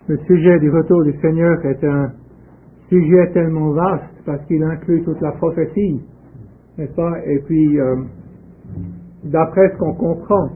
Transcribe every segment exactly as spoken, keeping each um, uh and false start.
Le sujet du retour du Seigneur est un sujet tellement vaste parce qu'il inclut toute la prophétie, n'est-ce pas? Et puis, euh, d'après ce qu'on comprend,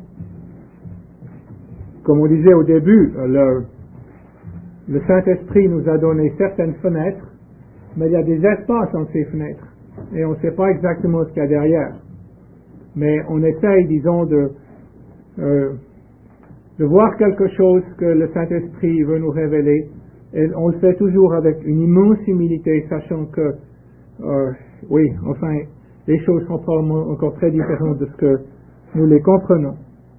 comme on disait au début, le, le Saint-Esprit nous a donné certaines fenêtres, mais il y a des espaces entre ces fenêtres, et on ne sait pas exactement ce qu'il y a derrière. Mais on essaye, disons, de, euh, de voir quelque chose que le Saint-Esprit veut nous révéler, et on le fait toujours avec une immense humilité, sachant que, euh, oui, enfin, les choses sont probablement encore très différentes de ce que nous les comprenons.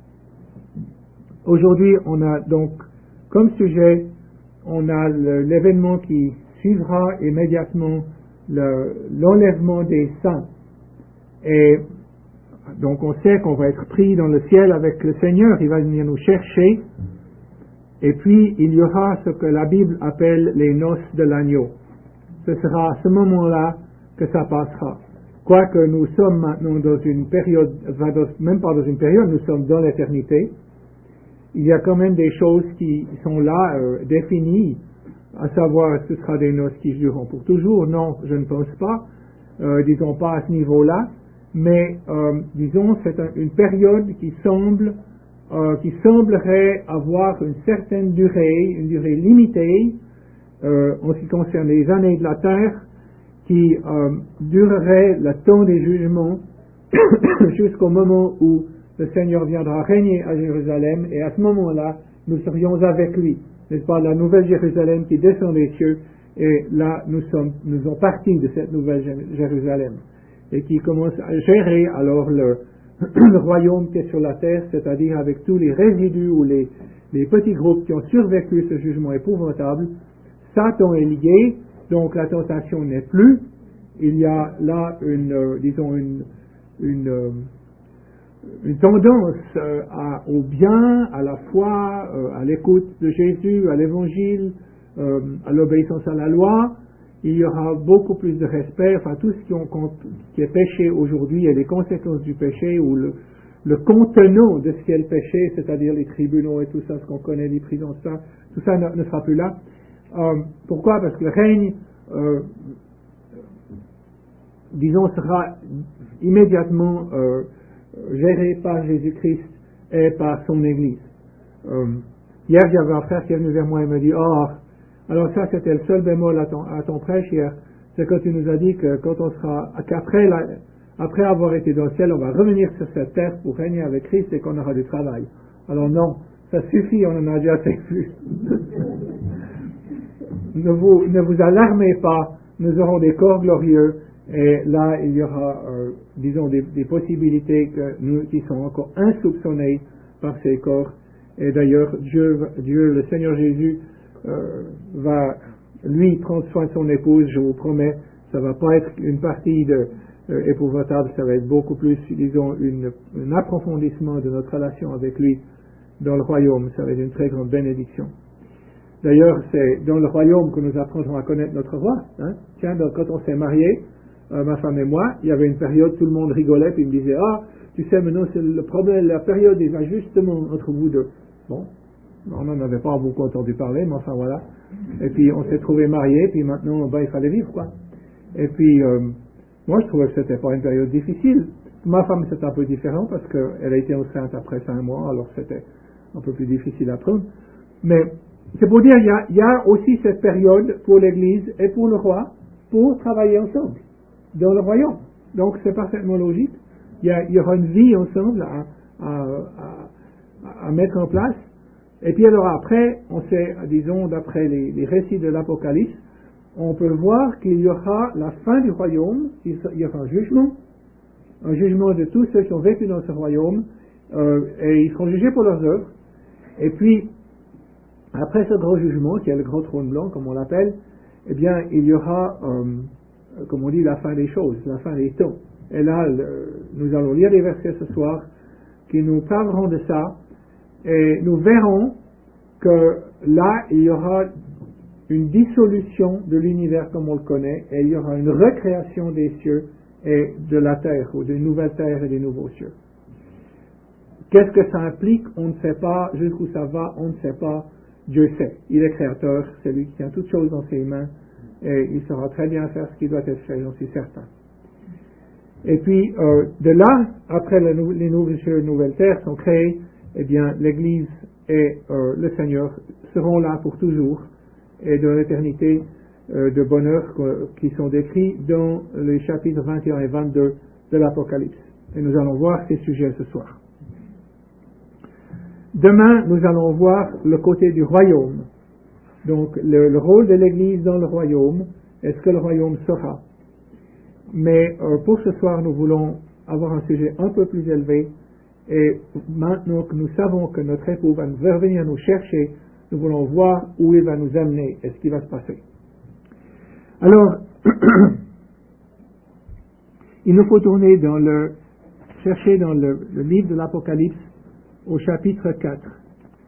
Aujourd'hui, on a donc, comme sujet, on a le, l'événement qui suivra immédiatement le, l'enlèvement des saints. Et donc on sait qu'on va être pris dans le ciel avec le Seigneur, il va venir nous chercher, et puis il y aura ce que la Bible appelle les noces de l'agneau. Ce sera à ce moment-là que ça passera. Quoique nous sommes maintenant dans une période, même pas dans une période, nous sommes dans l'éternité, il y a quand même des choses qui sont là, euh, définies, à savoir ce sera des noces qui dureront pour toujours. Non, je ne pense pas, euh, disons pas à ce niveau-là, mais euh, disons c'est un, une période qui semble euh, qui semblerait avoir une certaine durée, une durée limitée euh, en ce qui concerne les années de la terre, qui euh, durerait le temps des jugements jusqu'au moment où le Seigneur viendra régner à Jérusalem, et à ce moment-là nous serions avec lui, n'est-ce pas, la nouvelle Jérusalem qui descend des cieux, et là nous sommes nous sommes partis de cette nouvelle Jérusalem, et qui commence à gérer alors le, le royaume qui est sur la terre, c'est-à-dire avec tous les résidus ou les, les petits groupes qui ont survécu ce jugement épouvantable. Satan est lié, donc la tentation n'est plus. Il y a là une, euh, disons, une, une, euh, une tendance euh, à, au bien, à la foi, euh, à l'écoute de Jésus, à l'évangile, euh, à l'obéissance à la loi. Il y aura beaucoup plus de respect, enfin tout ce qui, ont, qui est péché aujourd'hui et les conséquences du péché, ou le, le contenant de ce qui est le péché, c'est-à-dire les tribunaux et tout ça, ce qu'on connaît, les prisons, ça, tout ça ne, ne sera plus là. Euh, pourquoi? Parce que le règne, euh, disons, sera immédiatement euh, géré par Jésus-Christ et par son Église. Euh, hier, il y avait un frère qui est venu vers moi et me dit, oh, alors ça c'était le seul bémol à ton, à ton prêche hier, c'est quand tu nous as dit que quand on sera, qu'après la, après avoir été dans le ciel, on va revenir sur cette terre pour régner avec Christ et qu'on aura du travail. Alors non, ça suffit, on en a déjà fait plus. ne vous, ne vous alarmez pas, nous aurons des corps glorieux, et là il y aura, euh, disons, des, des possibilités que nous, qui sont encore insoupçonnées par ces corps. Et d'ailleurs, Dieu, Dieu, le Seigneur Jésus, euh, va, lui, prendre soin de son épouse, je vous promets. Ça va pas être une partie de, euh, épouvantable, ça va être beaucoup plus, disons, une, un approfondissement de notre relation avec lui dans le royaume. Ça va être une très grande bénédiction. D'ailleurs, c'est dans le royaume que nous apprendrons à connaître notre roi. Hein. Tiens, donc, quand on s'est mariés, euh, ma femme et moi, il y avait une période, tout le monde rigolait, puis il me disait, ah, tu sais, maintenant, c'est le problème, la période des ajustements entre vous deux. Bon, on n'en avait pas beaucoup entendu parler, mais enfin, voilà. Et puis, on s'est trouvés mariés, puis maintenant, ben, il fallait vivre, quoi. Et puis, euh, moi, je trouvais que c'était pas une période difficile. Ma femme, c'était un peu différent, parce qu'elle a été enceinte après cinq mois, alors c'était un peu plus difficile à prendre. Mais, c'est pour dire, il y a, il y a aussi cette période pour l'Église et pour le roi pour travailler ensemble dans le royaume. Donc c'est parfaitement logique. Il y, a, il y aura une vie ensemble à, à, à, à mettre en place. Et puis alors après, on sait, disons, d'après les, les récits de l'Apocalypse, on peut voir qu'il y aura la fin du royaume, il y aura un jugement, un jugement de tous ceux qui ont vécu dans ce royaume, euh, et ils seront jugés pour leurs œuvres. Et puis, après ce gros jugement, qui est le gros trône blanc, comme on l'appelle, eh bien, il y aura, euh, comme on dit, la fin des choses, la fin des temps. Et là, le, nous allons lire des versets ce soir qui nous parleront de ça, et nous verrons que là, il y aura une dissolution de l'univers comme on le connaît, et il y aura une recréation des cieux et de la terre, ou des nouvelles terres et des nouveaux cieux. Qu'est-ce que ça implique? On ne sait pas. Jusqu'où ça va? On ne sait pas. Dieu sait. Il est créateur, c'est lui qui tient toutes choses dans ses mains, et il saura très bien faire ce qui doit être fait, j'en suis certain. Et puis, euh, de là, après la nou- les nouveaux cieux et nouvelles terres sont créés, eh bien, l'Église et euh, le Seigneur seront là pour toujours, et de l'éternité euh, de bonheur que- qui sont décrits dans les chapitres vingt et un et vingt-deux de l'Apocalypse. Et nous allons voir ces sujets ce soir. Demain, nous allons voir le côté du royaume. Donc, le, le rôle de l'Église dans le royaume, est-ce que le royaume sera? Mais euh, pour ce soir, nous voulons avoir un sujet un peu plus élevé. Et maintenant que nous savons que notre époux va venir nous chercher, nous voulons voir où il va nous amener et ce qui va se passer. Alors, il nous faut tourner dans le, chercher dans le, le livre de l'Apocalypse au chapitre quatre.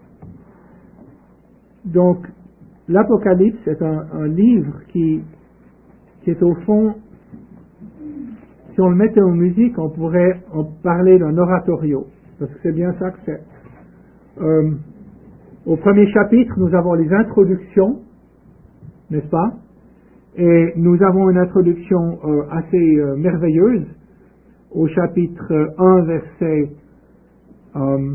Donc, l'Apocalypse est un, un livre qui, qui est au fond, si on le mettait en musique, on pourrait en parler d'un oratorio, parce que c'est bien ça que c'est. Euh, au premier chapitre, nous avons les introductions, n'est-ce pas? Et nous avons une introduction euh, assez euh, merveilleuse au chapitre un, verset, euh,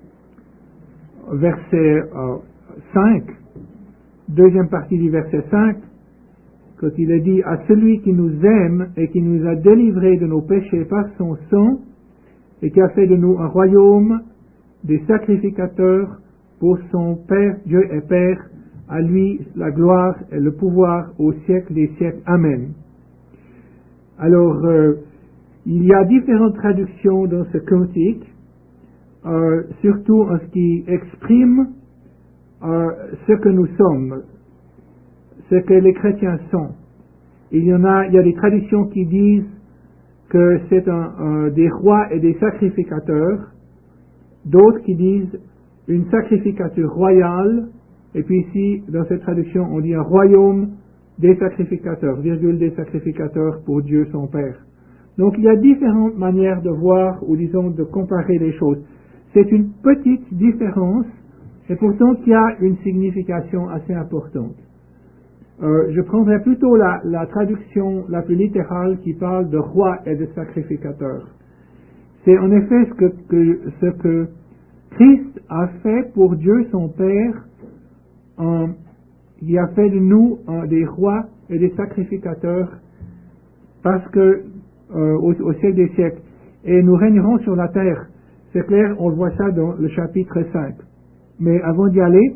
verset euh, cinq, deuxième partie du verset cinq, quand il est dit à celui qui nous aime et qui nous a délivrés de nos péchés par son sang et qui a fait de nous un royaume des sacrificateurs pour son Père, Dieu et Père, à lui la gloire et le pouvoir au siècle des siècles. Amen. Alors, euh, il y a différentes traductions dans ce cantique, euh, surtout en ce qui exprime euh, ce que nous sommes, ce que les chrétiens sont. Il y en a, il y a des traditions qui disent que c'est un, un, des rois et des sacrificateurs, d'autres qui disent une sacrificature royale, et puis ici, dans cette traduction, on dit un royaume des sacrificateurs, virgule des sacrificateurs pour Dieu son Père. Donc il y a différentes manières de voir, ou disons de comparer les choses. C'est une petite différence, et pourtant qui a une signification assez importante. Euh, je prendrai plutôt la, la traduction la plus littérale qui parle de roi et de sacrificateur. C'est en effet ce que, que, ce que Christ a fait pour Dieu son Père. Euh, il a fait de nous euh, des rois et des sacrificateurs parce que euh, au, au siècle des siècles, et nous régnerons sur la terre. C'est clair, on voit ça dans le chapitre cinq. Mais avant d'y aller,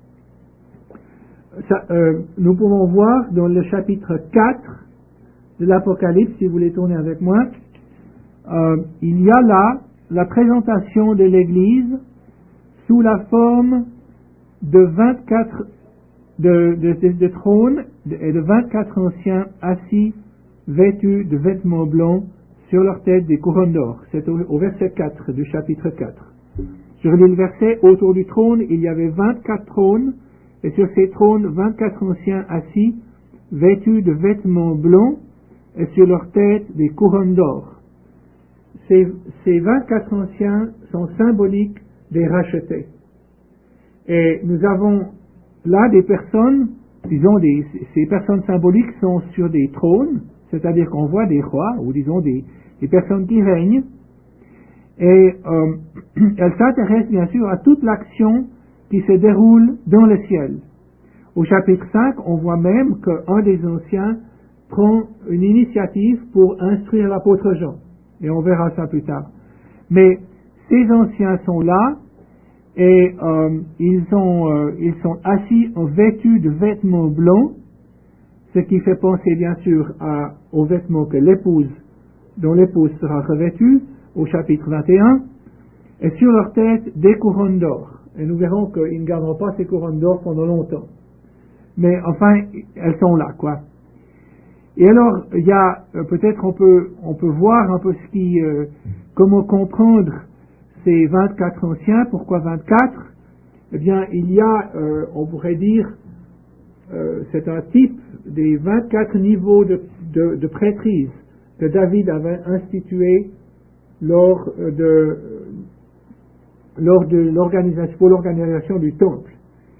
ça, euh, nous pouvons voir dans le chapitre quatre de l'Apocalypse, si vous voulez tourner avec moi, euh, il y a là la présentation de l'Église sous la forme de vingt-quatre de, de, de, de trônes et de vingt-quatre anciens assis, vêtus de vêtements blancs, sur leur tête des couronnes d'or. C'est au, au verset quatre du chapitre quatre. Je relis le verset. Autour du trône, il y avait vingt-quatre trônes, et sur ces trônes, vingt-quatre anciens assis, vêtus de vêtements blancs, et sur leur tête des couronnes d'or. Ces, ces vingt-quatre anciens sont symboliques des rachetés. Et nous avons là des personnes, disons, des, ces personnes symboliques sont sur des trônes, c'est-à-dire qu'on voit des rois, ou disons des, des personnes qui règnent, et euh, elles s'intéressent bien sûr à toute l'action qui se déroule dans le ciel. Au chapitre cinq, on voit même qu'un des anciens prend une initiative pour instruire l'apôtre Jean, et on verra ça plus tard. Mais ces anciens sont là, et euh, ils, sont, euh, ils sont assis en vêtus de vêtements blancs, ce qui fait penser bien sûr à, aux vêtements que l'épouse, dont l'épouse sera revêtue, au chapitre vingt et un, et sur leur tête des couronnes d'or. Et nous verrons qu'ils ne garderont pas ces couronnes d'or pendant longtemps. Mais enfin, elles sont là, quoi. Et alors, il y a, euh, peut-être on peut, on peut voir un peu ce qui, euh, comment comprendre ces vingt-quatre anciens. Pourquoi vingt-quatre? Eh bien, il y a, euh, on pourrait dire, euh, c'est un type des vingt-quatre niveaux de, de, de prêtrise que David avait institué lors de, lors de l'organisation, pour l'organisation du temple.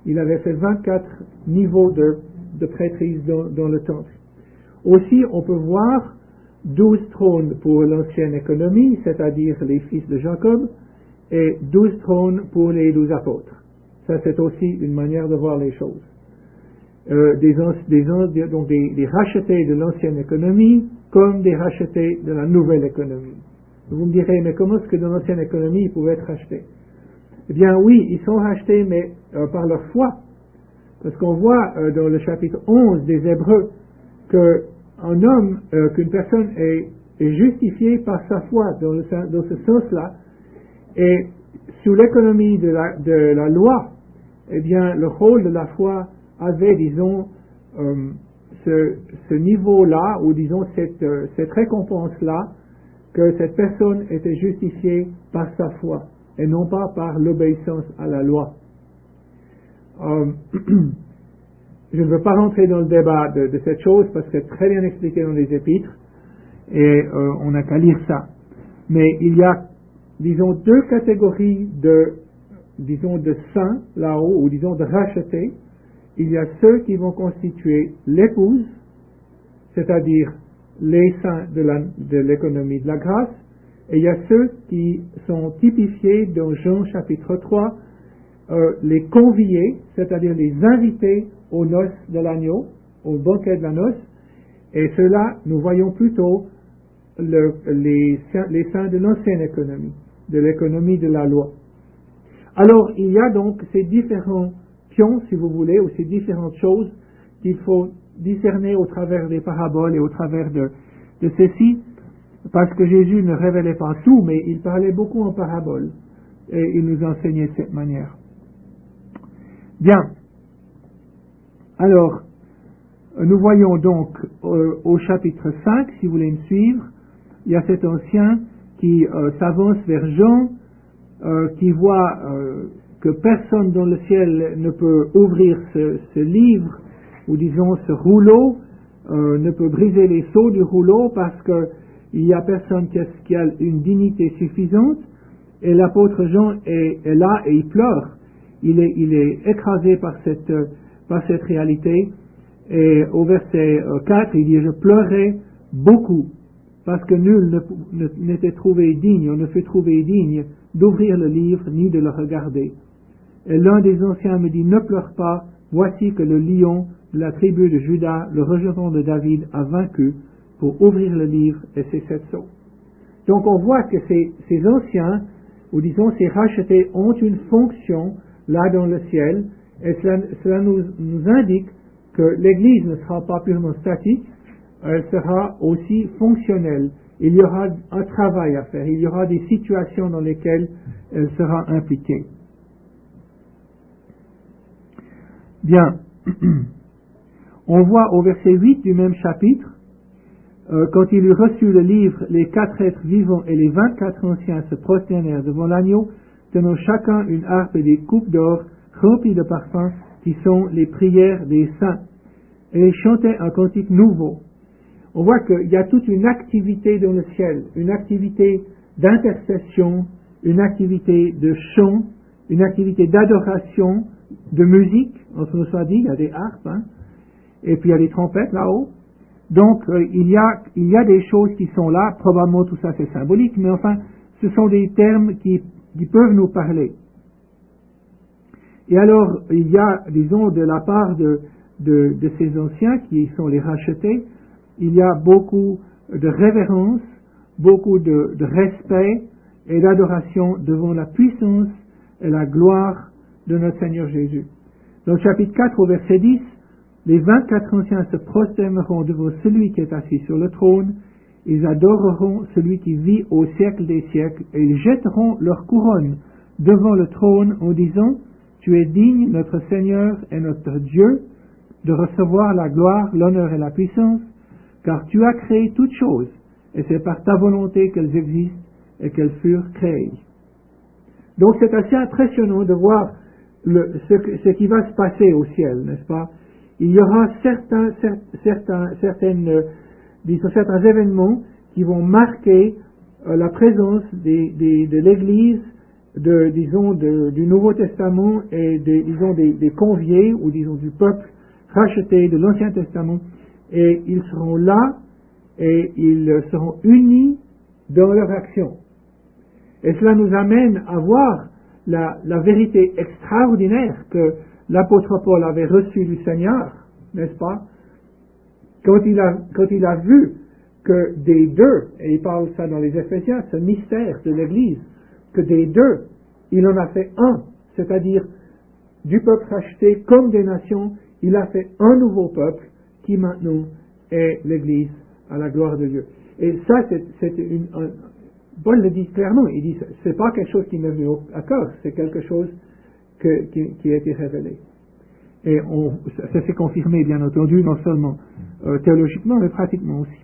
il avait fait vingt-quatre niveaux de, de prêtrise dans, dans le temple. Aussi, on peut voir douze trônes pour l'ancienne économie, c'est-à-dire les fils de Jacob, et douze trônes pour les douze apôtres. Ça, c'est aussi une manière de voir les choses. Euh, des, des, donc des, des rachetés de l'ancienne économie comme des rachetés de la nouvelle économie. Vous me direz, mais comment est-ce que dans l'ancienne économie ils pouvaient être rachetés? Eh bien oui, ils sont rachetés, mais euh, par leur foi. Parce qu'on voit euh, dans le chapitre onze des Hébreux qu'un homme, euh, qu'une personne est, est justifiée par sa foi dans, le, dans ce sens-là, et sous l'économie de la, de la loi, eh bien le rôle de la foi avait, disons, euh, ce, ce niveau-là, ou disons cette, euh, cette récompense-là, que cette personne était justifiée par sa foi, et non pas par l'obéissance à la loi. Euh, je ne veux pas rentrer dans le débat de, de cette chose, parce que c'est très bien expliqué dans les épîtres, et euh, on n'a qu'à lire ça. Mais il y a, disons, deux catégories de, disons, de saints, là-haut, ou disons de rachetés. Il y a ceux qui vont constituer l'épouse, c'est-à-dire les saints de, la, de l'économie de la grâce, et il y a ceux qui sont typifiés dans Jean chapitre trois, euh, les conviés, c'est-à-dire les invités aux noces de l'agneau, au banquet de la noce, et ceux-là, nous voyons plutôt le, les, les saints de l'ancienne économie, de l'économie de la loi. Alors, il y a donc ces différents pions, si vous voulez, ou ces différentes choses qu'il faut discerner au travers des paraboles et au travers de, de ceci, parce que Jésus ne révélait pas tout, mais il parlait beaucoup en paraboles, et il nous enseignait de cette manière. Bien. Alors, nous voyons donc euh, au chapitre cinq, si vous voulez me suivre, il y a cet ancien qui euh, s'avance vers Jean, euh, qui voit euh, que personne dans le ciel ne peut ouvrir ce, ce livre, ou disons ce rouleau, euh, ne peut briser les sceaux du rouleau parce qu'il n'y a personne qui a, qui a une dignité suffisante, et l'apôtre Jean est, est là et il pleure. Il est, il est écrasé par cette, par cette réalité, et au verset quatre, il dit « Je pleurais beaucoup, parce que nul ne, ne, n'était trouvé digne, on ne fut trouvé digne d'ouvrir le livre ni de le regarder. Et l'un des anciens me dit, ne pleure pas, voici que le lion de la tribu de Juda, le rejeton de David, a vaincu pour ouvrir le livre et ses sept sceaux. » Donc on voit que ces, ces anciens, ou disons ces rachetés, ont une fonction là dans le ciel, et cela, cela nous, nous indique que l'Église ne sera pas purement statique, elle sera aussi fonctionnelle. Il y aura un travail à faire, il y aura des situations dans lesquelles elle sera impliquée. Bien, on voit au verset huit du même chapitre, euh, quand il eut reçu le livre, les quatre êtres vivants et les vingt-quatre anciens se prosternèrent devant l'agneau, tenant chacun une harpe et des coupes d'or remplies de parfums, qui sont les prières des saints. Et ils chantaient un cantique nouveau. On voit qu'il y a toute une activité dans le ciel, une activité d'intercession, une activité de chant, une activité d'adoration, de musique, entre nous soit dit, il y a des harpes, hein, et puis il y a des trompettes là-haut. Donc euh, il y a, il y a des choses qui sont là, probablement tout ça c'est symbolique, mais enfin, ce sont des termes qui, qui peuvent nous parler. Et alors, il y a, disons, de la part de, de, de ces anciens qui sont les rachetés, il y a beaucoup de révérence, beaucoup de, de respect et d'adoration devant la puissance et la gloire de notre Seigneur Jésus. Dans le chapitre quatre au verset dix, les vingt-quatre anciens se prosterneront devant celui qui est assis sur le trône, ils adoreront celui qui vit au siècle des siècles, et ils jetteront leur couronne devant le trône en disant, tu es digne, notre Seigneur et notre Dieu, de recevoir la gloire, l'honneur et la puissance, car tu as créé toutes choses, et c'est par ta volonté qu'elles existent et qu'elles furent créées. Donc c'est assez impressionnant de voir le, ce, ce qui va se passer au ciel, n'est-ce pas? Il y aura certains, certains, certaines, disons, certains événements qui vont marquer euh, la présence des, des, de l'Église de, disons, de, du Nouveau Testament et des, disons, des, des conviés, ou disons du peuple racheté de l'Ancien Testament, et ils seront là, et ils seront unis dans leur action. Et cela nous amène à voir la, la vérité extraordinaire que l'apôtre Paul avait reçue du Seigneur, n'est-ce pas? Quand il a, quand il a vu que des deux, et il parle ça dans les Éphésiens, ce mystère de l'Église, que des deux, il en a fait un, c'est-à-dire du peuple racheté comme des nations, il a fait un nouveau peuple qui maintenant est l'Église à la gloire de Dieu. Et ça, c'est, c'est une, un, Paul le dit clairement, il dit, c'est pas quelque chose qui m'est venu à cœur, c'est quelque chose que, qui, qui a été révélé. Et on, ça s'est confirmé, bien entendu, non seulement euh, théologiquement, mais pratiquement aussi.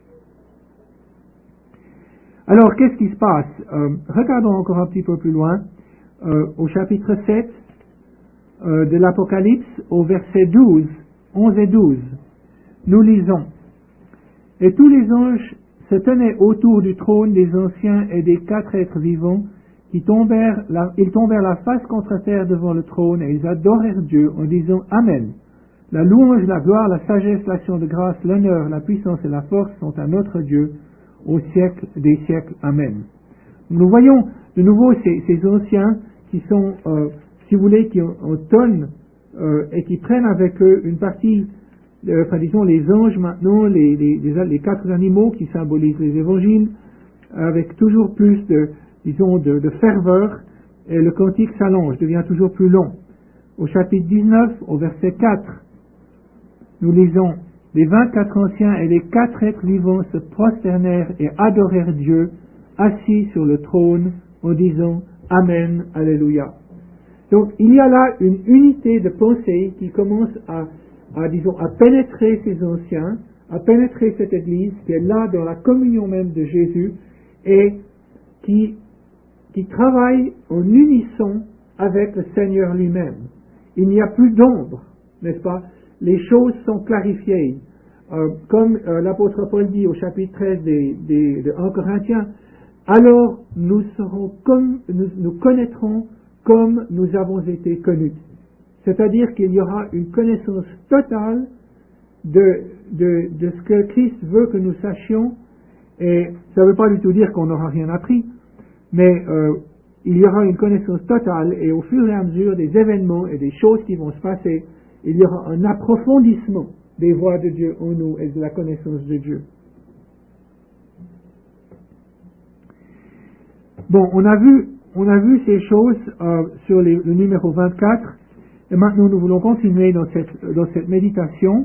Alors, qu'est-ce qui se passe? euh, Regardons encore un petit peu plus loin, euh, au chapitre sept euh, de l'Apocalypse, au verset douze, onze et douze. Nous lisons: Et tous les anges se tenaient autour du trône des anciens et des quatre êtres vivants, qui tombèrent la, ils tombèrent la face contre terre devant le trône, et ils adorèrent Dieu en disant Amen. La louange, la gloire, la sagesse, l'action de grâce, l'honneur, la puissance et la force sont à notre Dieu au siècle des siècles. Amen. Nous voyons de nouveau ces, ces anciens qui sont, euh, si vous voulez, qui en, en tonnes euh, et qui prennent avec eux une partie, euh, enfin disons les anges maintenant, les, les, les, les quatre animaux qui symbolisent les évangiles, avec toujours plus de, disons, de, de ferveur, et le cantique s'allonge, devient toujours plus long. Au chapitre dix-neuf, au verset quatre, nous lisons: Les vingt-quatre anciens et les quatre êtres vivants se prosternèrent et adorèrent Dieu, assis sur le trône, en disant Amen, Alléluia. Donc, il y a là une unité de pensée qui commence à, à, disons, à pénétrer ces anciens, à pénétrer cette Église qui est là dans la communion même de Jésus et qui, qui travaille en unisson avec le Seigneur lui-même. Il n'y a plus d'ombre, n'est-ce pas? Les choses sont clarifiées. Euh, comme euh, l'apôtre Paul dit au chapitre treize des, des, de un Corinthiens, alors nous serons comme, nous, nous connaîtrons comme nous avons été connus. C'est-à-dire qu'il y aura une connaissance totale de, de, de ce que Christ veut que nous sachions, et ça ne veut pas du tout dire qu'on n'aura rien appris, mais euh, il y aura une connaissance totale, et au fur et à mesure des événements et des choses qui vont se passer, il y aura un approfondissement des voies de Dieu en nous et de la connaissance de Dieu. Bon, on a vu, on a vu ces choses euh, sur les, le numéro vingt-quatre, et maintenant nous voulons continuer dans cette, dans cette méditation.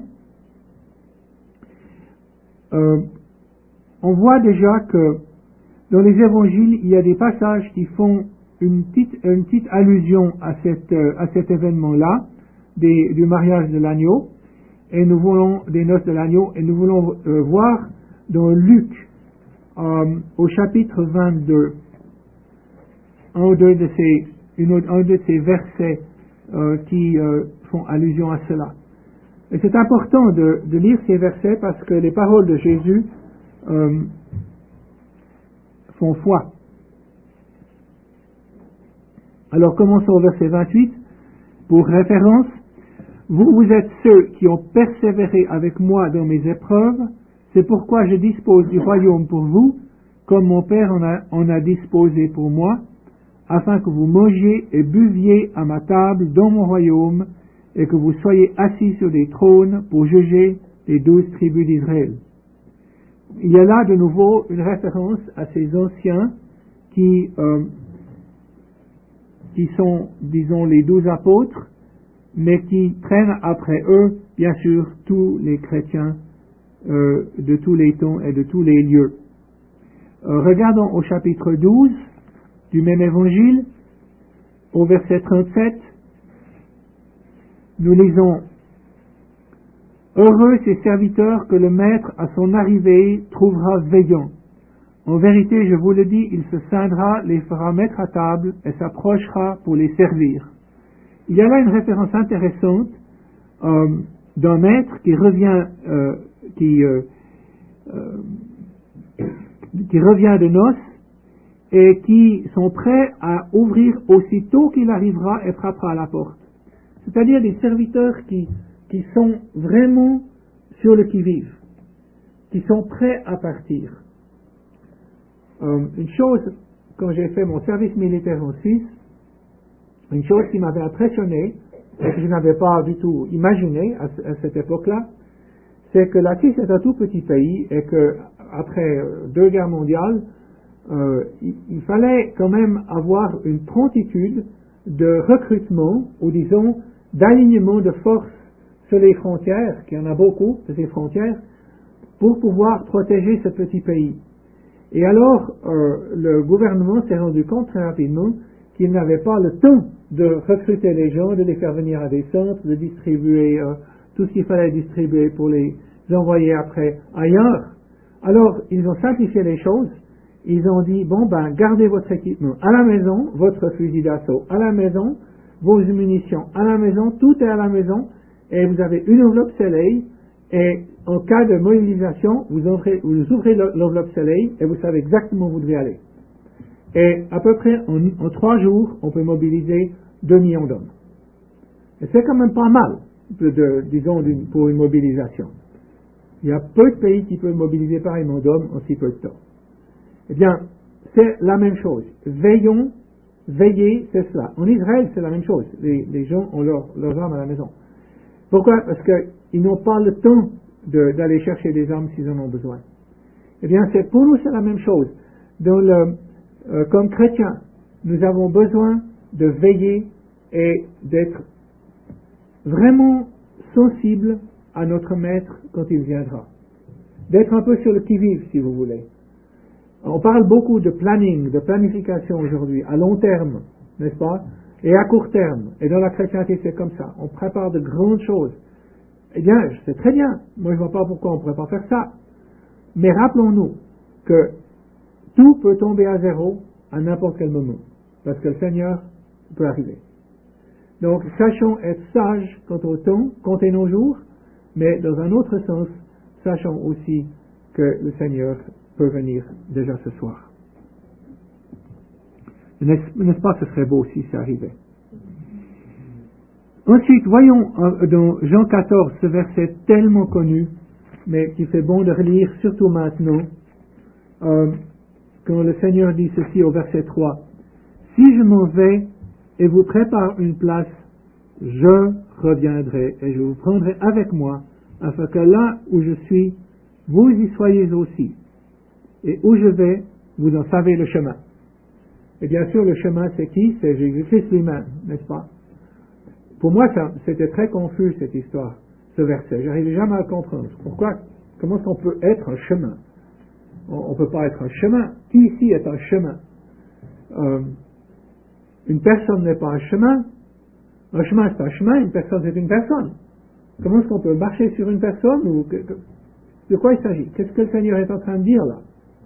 Euh, on voit déjà que dans les évangiles, il y a des passages qui font une petite, une petite allusion à, cette, à cet événement-là, des, du mariage de l'agneau, et nous voulons des noces de l'agneau, et nous voulons euh, voir dans Luc, euh, au chapitre vingt-deux, un ou deux de ces, une, un de ces versets euh, qui euh, font allusion à cela. Et c'est important de, de lire ces versets parce que les paroles de Jésus euh, font foi. Alors commençons au verset vingt-huit. Pour référence, vous, vous êtes ceux qui ont persévéré avec moi dans mes épreuves, c'est pourquoi je dispose du royaume pour vous, comme mon Père en a, en a disposé pour moi, afin que vous mangiez et buviez à ma table dans mon royaume, et que vous soyez assis sur des trônes pour juger les douze tribus d'Israël. Il y a là de nouveau une référence à ces anciens qui, euh, qui sont, disons, les douze apôtres, mais qui prennent après eux, bien sûr, tous les chrétiens euh, de tous les temps et de tous les lieux. Euh, regardons au chapitre douze du même évangile, au verset trente-sept, nous lisons « Heureux ces serviteurs que le maître à son arrivée trouvera veillant. En vérité, je vous le dis, il se ceindra, les fera mettre à table et s'approchera pour les servir. » Il y a là une référence intéressante euh, d'un maître qui revient, euh, qui, euh, euh, qui revient de noces et qui sont prêts à ouvrir aussitôt qu'il arrivera et frappera à la porte. C'est-à-dire des serviteurs qui, qui sont vraiment sur le qui-vive, qui sont prêts à partir. Euh, une chose, quand j'ai fait mon service militaire en Suisse, une chose qui m'avait impressionné, et que je n'avais pas du tout imaginé à, à cette époque-là, c'est que la Suisse est un tout petit pays et que après deux guerres mondiales, euh, il, il fallait quand même avoir une prontitude de recrutement, ou disons d'alignement de forces sur les frontières, qu'il y en a beaucoup de ces frontières, pour pouvoir protéger ce petit pays. Et alors, euh, le gouvernement s'est rendu compte très rapidement qu'il n'avait pas le temps de recruter les gens, de les faire venir à des centres, de distribuer euh, tout ce qu'il fallait distribuer pour les envoyer après ailleurs. Alors, ils ont simplifié les choses. Ils ont dit, bon ben, gardez votre équipement à la maison, votre fusil d'assaut à la maison, vos munitions à la maison, tout est à la maison, et vous avez une enveloppe soleil, et en cas de mobilisation, vous ouvrez, vous ouvrez l'enveloppe soleil, et vous savez exactement où vous devez aller. Et à peu près en, en trois jours, on peut mobiliser deux millions d'hommes. Et c'est quand même pas mal, de, de, disons, d'une, pour une mobilisation. Il y a peu de pays qui peuvent mobiliser pareillement d'hommes en si peu de temps. Eh bien, c'est la même chose. Veillons, veillez, c'est cela. En Israël, c'est la même chose. Les, les gens ont leur, leurs armes à la maison. Pourquoi? Parce qu'ils n'ont pas le temps de, d'aller chercher des armes s'ils en ont besoin. Eh bien, c'est, pour nous, c'est la même chose. Dans le, euh, comme chrétiens, nous avons besoin de veiller et d'être vraiment sensibles à notre maître quand il viendra. D'être un peu sur le qui-vive, si vous voulez. On parle beaucoup de planning, de planification aujourd'hui, à long terme, n'est-ce pas? Et à court terme. Et dans la chrétienté, c'est comme ça. On prépare de grandes choses. Eh bien, c'est très bien. Moi, je ne vois pas pourquoi on ne pourrait pas faire ça. Mais rappelons-nous que tout peut tomber à zéro à n'importe quel moment. Parce que le Seigneur peut arriver. Donc, sachons être sages quant au temps, compter nos jours, mais dans un autre sens, sachons aussi que le Seigneur peut venir déjà ce soir. N'est-ce, n'est-ce pas que ce serait beau si ça arrivait? Ensuite, voyons dans Jean quatorze ce verset tellement connu, mais qui fait bon de relire, surtout maintenant, euh, quand le Seigneur dit ceci au verset trois. Si je m'en vais et vous prépare une place, je reviendrai et je vous prendrai avec moi, afin que là où je suis, vous y soyez aussi. Et où je vais, vous en savez le chemin. Et bien sûr, le chemin, c'est qui? C'est Jésus-Christ lui-même, n'est-ce pas? Pour moi, ça, c'était très confus, cette histoire, ce verset. J'arrivais jamais à le comprendre. Pourquoi? Comment est-ce qu'on peut être un chemin? On ne peut pas être un chemin. Qui ici est un chemin? Euh, une personne n'est pas un chemin. Un chemin, c'est un chemin. Une personne, c'est une personne. Comment est-ce qu'on peut marcher sur une personne? Ou que, que, de quoi il s'agit? Qu'est-ce que le Seigneur est en train de dire là?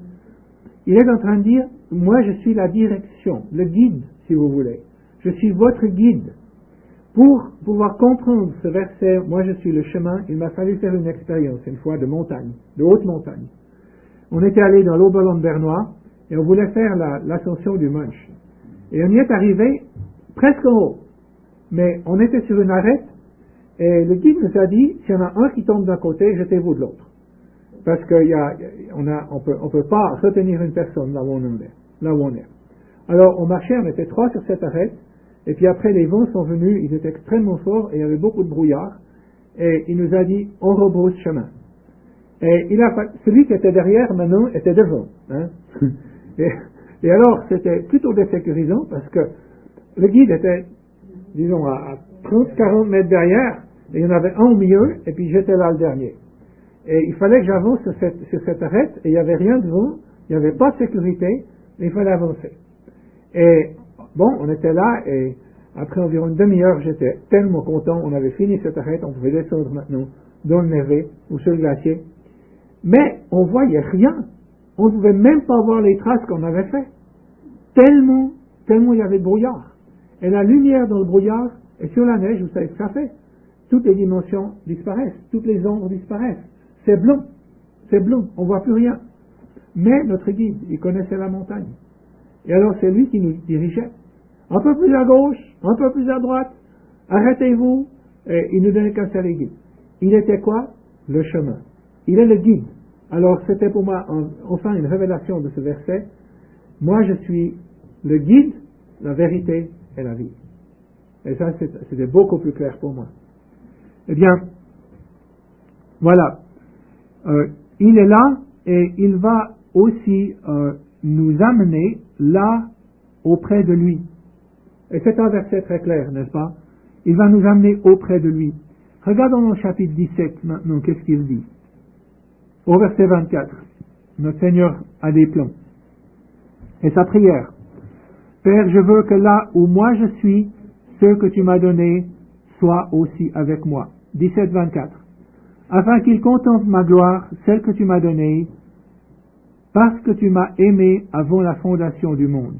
Il est en train de dire, moi je suis la direction, le guide, si vous voulez. Je suis votre guide. Pour pouvoir comprendre ce verset, moi je suis le chemin, il m'a fallu faire une expérience, une fois, de montagne, de haute montagne. On était allé dans l'Oberland bernois, et on voulait faire la, l'ascension du Munch. Et on y est arrivé presque en haut. Mais on était sur une arête, et le guide nous a dit, s'il y en a un qui tombe d'un côté, jetez-vous de l'autre. Parce qu'on ne peut, on peut pas retenir une personne là où on est. Là où on est. Alors on marchait, on était trois sur cette arête, et puis après les vents sont venus, ils étaient extrêmement forts, et il y avait beaucoup de brouillard, et il nous a dit, on rebrousse chemin. Et il a, celui qui était derrière maintenant était devant. Hein. et, et alors c'était plutôt désécurisant, parce que le guide était, disons, à trente à quarante mètres derrière, et il y en avait un au milieu, et puis j'étais là le dernier. Et il fallait que j'avance sur cette, sur cette arête, et il n'y avait rien devant, il n'y avait pas de sécurité, mais il fallait avancer. Et bon, on était là, et après environ une demi-heure, j'étais tellement content, on avait fini cette arête, on pouvait descendre maintenant dans le névé, ou sur le glacier. Mais on voyait rien, on ne pouvait même pas voir les traces qu'on avait fait. Tellement, tellement il y avait de brouillard. Et la lumière dans le brouillard, et sur la neige, vous savez ce que ça fait. Toutes les dimensions disparaissent, toutes les ombres disparaissent. C'est blanc, c'est blanc, on ne voit plus rien. Mais notre guide, il connaissait la montagne. Et alors c'est lui qui nous dirigeait. Un peu plus à gauche, un peu plus à droite, arrêtez-vous, et il nous donnait qu'un seul guide. Il était quoi? Le chemin. Il est le guide. Alors c'était pour moi enfin une révélation de ce verset. Moi je suis le guide, la vérité et la vie. Et ça c'était beaucoup plus clair pour moi. Eh bien, voilà. Euh, il est là et il va aussi euh, nous amener là auprès de lui. Et c'est un verset très clair, n'est-ce pas? Il va nous amener auprès de lui. Regardons au chapitre dix-sept maintenant, qu'est-ce qu'il dit? Au verset vingt-quatre, notre Seigneur a des plans. Et sa prière. Père, je veux que là où moi je suis, ceux que tu m'as donnés soient aussi avec moi. dix-sept vingt-quatre. Afin qu'ils contemplent ma gloire, celle que tu m'as donnée, parce que tu m'as aimé avant la fondation du monde.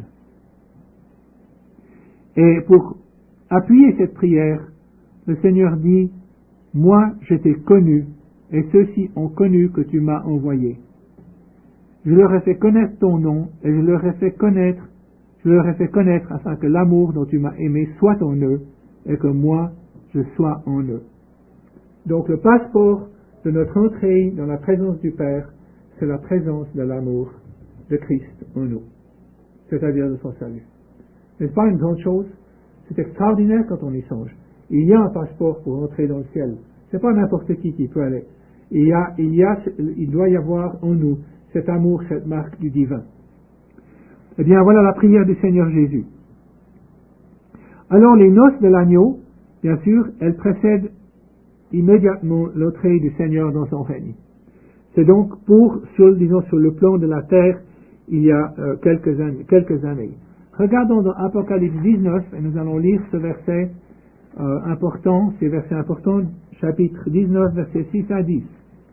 Et pour appuyer cette prière, le Seigneur dit, moi je t'ai connu, et ceux-ci ont connu que tu m'as envoyé. Je leur ai fait connaître ton nom, et je leur ai fait connaître, je leur ai fait connaître afin que l'amour dont tu m'as aimé soit en eux, et que moi je sois en eux. Donc le passeport de notre entrée dans la présence du Père, c'est la présence de l'amour de Christ en nous, c'est-à-dire de son salut. N'est-ce pas une grande chose? C'est extraordinaire quand on y songe. Il y a un passeport pour entrer dans le ciel. C'est pas n'importe qui qui peut aller. Il y a, il y a, il doit y avoir en nous cet amour, cette marque du divin. Eh bien, voilà la prière du Seigneur Jésus. Alors, les noces de l'agneau, bien sûr, elles précèdent immédiatement l'entrée du Seigneur dans son règne. C'est donc pour, sur, disons, sur le plan de la terre, il y a euh, quelques années, quelques années. Regardons dans Apocalypse dix-neuf, et nous allons lire ce verset euh, important, ces versets importants, chapitre dix-neuf, versets six à dix.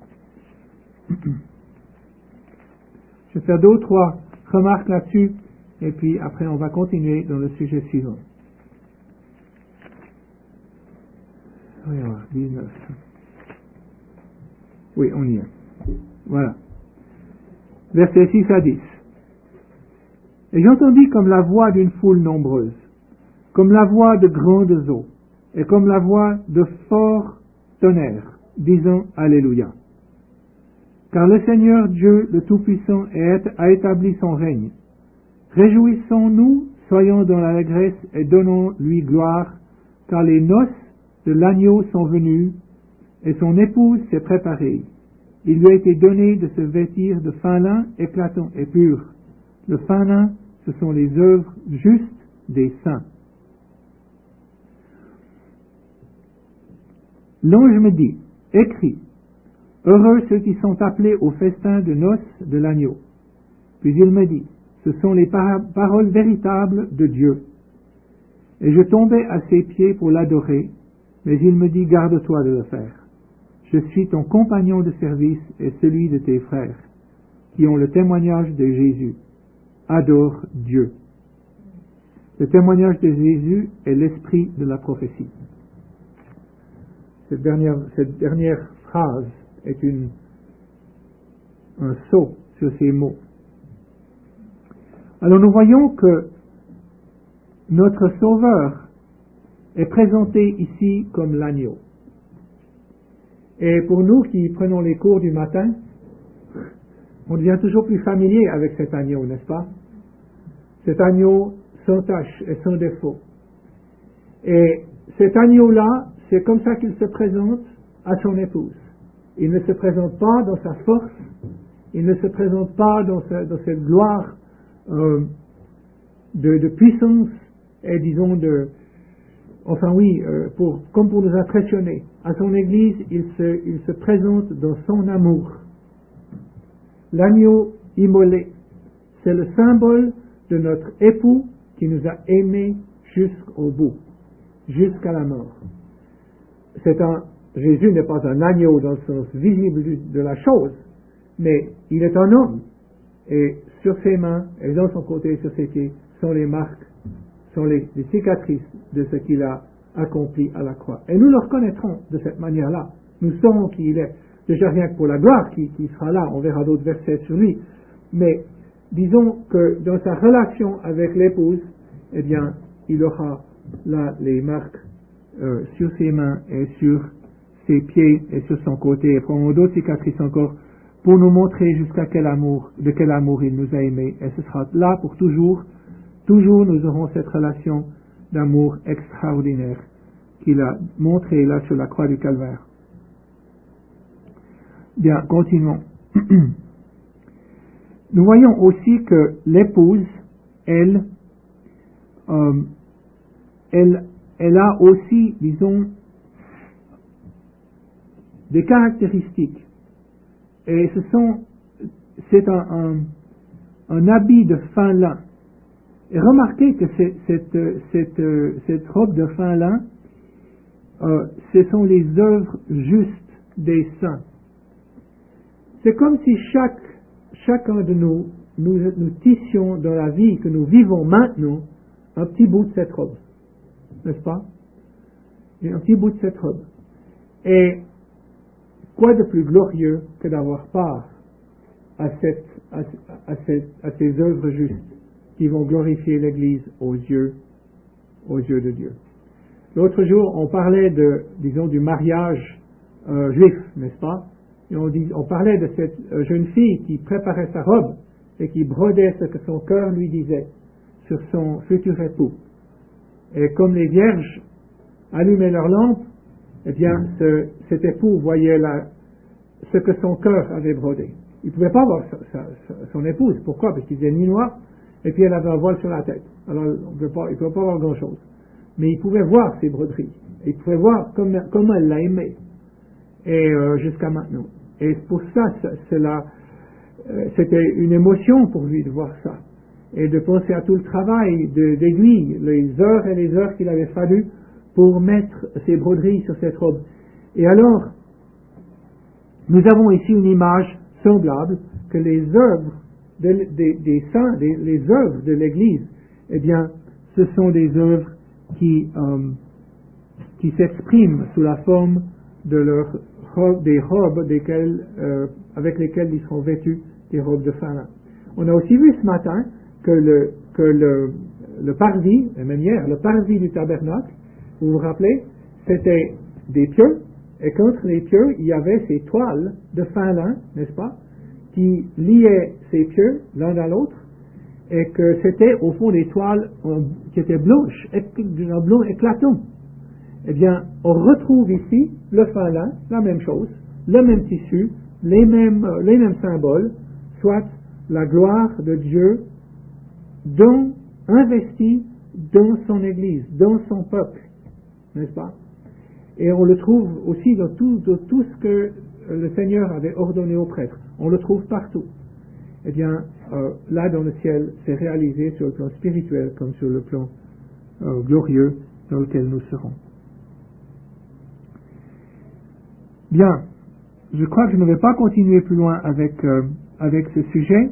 Je vais faire deux ou trois remarques là-dessus, et puis après on va continuer dans le sujet suivant. dix-neuf. Oui, on y est. Voilà. Versets six à dix. Et j'entendis comme la voix d'une foule nombreuse, comme la voix de grandes eaux, et comme la voix de forts tonnerres, disant Alléluia. Car le Seigneur Dieu, le Tout-Puissant, a établi son règne. Réjouissons-nous, soyons dans l'allégresse et donnons-lui gloire, car les noces de l'agneau sont venues, et son épouse s'est préparée. Il lui a été donné de se vêtir de fin lin éclatant et pur. Le fin lin, ce sont les œuvres justes des saints. L'ange me dit, écris, heureux ceux qui sont appelés au festin de noces de l'agneau. Puis il me dit, ce sont les par- paroles véritables de Dieu. Et je tombai à ses pieds pour l'adorer, mais il me dit, garde-toi de le faire. Je suis ton compagnon de service et celui de tes frères, qui ont le témoignage de Jésus. Adore Dieu. Le témoignage de Jésus est l'esprit de la prophétie. Cette dernière, cette dernière phrase est une, un saut sur ces mots. Alors nous voyons que notre Sauveur est présenté ici comme l'agneau. Et pour nous qui prenons les cours du matin, on devient toujours plus familier avec cet agneau, n'est-ce pas? Cet agneau sans tache et sans défaut. Et cet agneau-là, c'est comme ça qu'il se présente à son épouse. Il ne se présente pas dans sa force, il ne se présente pas dans, sa, dans cette gloire euh, de, de puissance et disons de... Enfin oui, euh, pour, comme pour nous impressionner. À son église, il se, il se présente dans son amour. L'agneau immolé, c'est le symbole de notre époux qui nous a aimés jusqu'au bout, jusqu'à la mort. C'est un, Jésus n'est pas un agneau dans le sens visible de la chose, mais il est un homme. Et sur ses mains et dans son côté, sur ses pieds, sont les marques, sont les, les cicatrices de ce qu'il a accompli à la croix. Et nous le reconnaîtrons de cette manière-là. Nous saurons qui il est. Déjà rien que pour la gloire qui, qui sera là, on verra d'autres versets sur lui. Mais disons que dans sa relation avec l'épouse, eh bien, il aura là les marques euh, sur ses mains et sur ses pieds et sur son côté, et probablement d'autres cicatrices encore, pour nous montrer jusqu'à quel amour, de quel amour il nous a aimés. Et ce sera là pour toujours. Toujours nous aurons cette relation d'amour extraordinaire qu'il a montré là sur la croix du Calvaire. Bien, continuons. Nous voyons aussi que l'épouse, elle, euh, elle, elle a aussi, disons, des caractéristiques. Et ce sont, c'est un, un, un habit de fin lin. Et remarquez que c'est, cette, cette, cette robe de fin lin, euh, ce sont les œuvres justes des saints. C'est comme si chaque, chacun de nous, nous, nous tissions dans la vie que nous vivons maintenant, un petit bout de cette robe. N'est-ce pas? Un petit bout de cette robe. Et quoi de plus glorieux que d'avoir part à, cette, à, à, cette, à ces œuvres justes qui vont glorifier l'Église aux yeux, aux yeux de Dieu. L'autre jour, on parlait de, disons, du mariage euh, juif, n'est-ce pas? Et on, dit, on parlait de cette euh, jeune fille qui préparait sa robe et qui brodait ce que son cœur lui disait sur son futur époux. Et comme les vierges allumaient leur lampe, eh bien, ce, cet époux voyait la, ce que son cœur avait brodé. Il ne pouvait pas voir sa, sa, sa, son épouse. Pourquoi? Parce qu'il faisait nuit noire et puis elle avait un voile sur la tête. Alors, on peut pas, il ne pouvait pas voir grand-chose. Mais il pouvait voir ses broderies. Il pouvait voir comment, comment elle l'a aimé. Et euh, jusqu'à maintenant. Et pour ça, ça cela, euh, c'était une émotion pour lui de voir ça. Et de penser à tout le travail de, d'aiguille, les heures et les heures qu'il avait fallu pour mettre ces broderies sur cette robe. Et alors, nous avons ici une image semblable que les œuvres de, de, des saints, des, les œuvres de l'Église, eh bien, ce sont des œuvres qui, euh, qui s'expriment sous la forme de leurs robes, des robes desquelles, euh, avec lesquelles ils seront vêtus, des robes de fin lin. On a aussi vu ce matin que le, que le, le parvis, et même hier, le parvis du tabernacle, vous vous rappelez, c'était des pieux, et contre les pieux, il y avait ces toiles de fin lin, n'est-ce pas, qui liaient ces pieux l'un à l'autre, et que c'était au fond des toiles euh, qui étaient blanches, d'un blanc éclatant. Eh bien, on retrouve ici le fin lin, la même chose, le même tissu, les mêmes, euh, les mêmes symboles, soit la gloire de Dieu dans, investie dans son Église, dans son peuple, n'est-ce pas? Et on le trouve aussi dans tout, dans tout ce que le Seigneur avait ordonné aux prêtres. On le trouve partout. Eh bien, euh, là dans le ciel, c'est réalisé sur le plan spirituel comme sur le plan euh, glorieux dans lequel nous serons. Bien, je crois que je ne vais pas continuer plus loin avec, euh, avec ce sujet.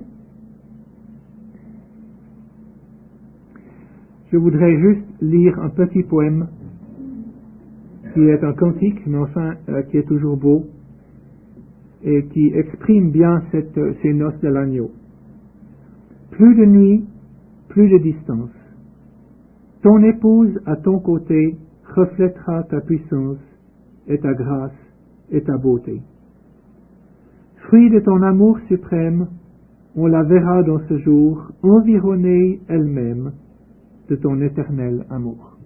Je voudrais juste lire un petit poème qui est un cantique, mais enfin euh, qui est toujours beau et qui exprime bien cette, ces noces de l'agneau. Plus de nuit, plus de distance. Ton épouse à ton côté reflètera ta puissance et ta grâce et ta beauté. Fruit de ton amour suprême, on la verra dans ce jour environnée elle-même de ton éternel amour.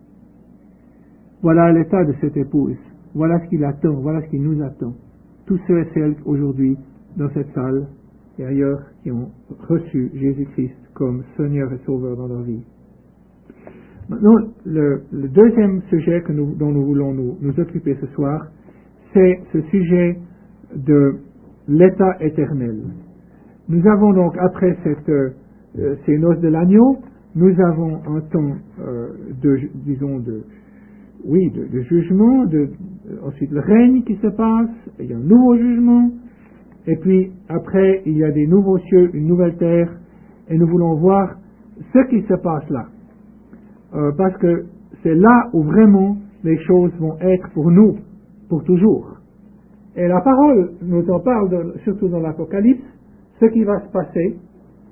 Voilà l'état de cette épouse. Voilà ce qu'il attend, voilà ce qui nous attend. Tous ceux et celles aujourd'hui dans cette salle et ailleurs qui ont reçu Jésus-Christ comme Seigneur et Sauveur dans leur vie. Maintenant, le, le deuxième sujet que nous, dont nous voulons nous, nous occuper ce soir, c'est ce sujet de l'état éternel. Nous avons donc, après cette, euh, ces noces de l'agneau, nous avons un temps euh, de, disons, de, oui, de, de jugement, de, ensuite le règne qui se passe, il y a un nouveau jugement, et puis après il y a des nouveaux cieux, une nouvelle terre, et nous voulons voir ce qui se passe là. Euh, parce que c'est là où vraiment les choses vont être pour nous, pour toujours. Et la parole nous en parle, de, surtout dans l'Apocalypse, ce qui va se passer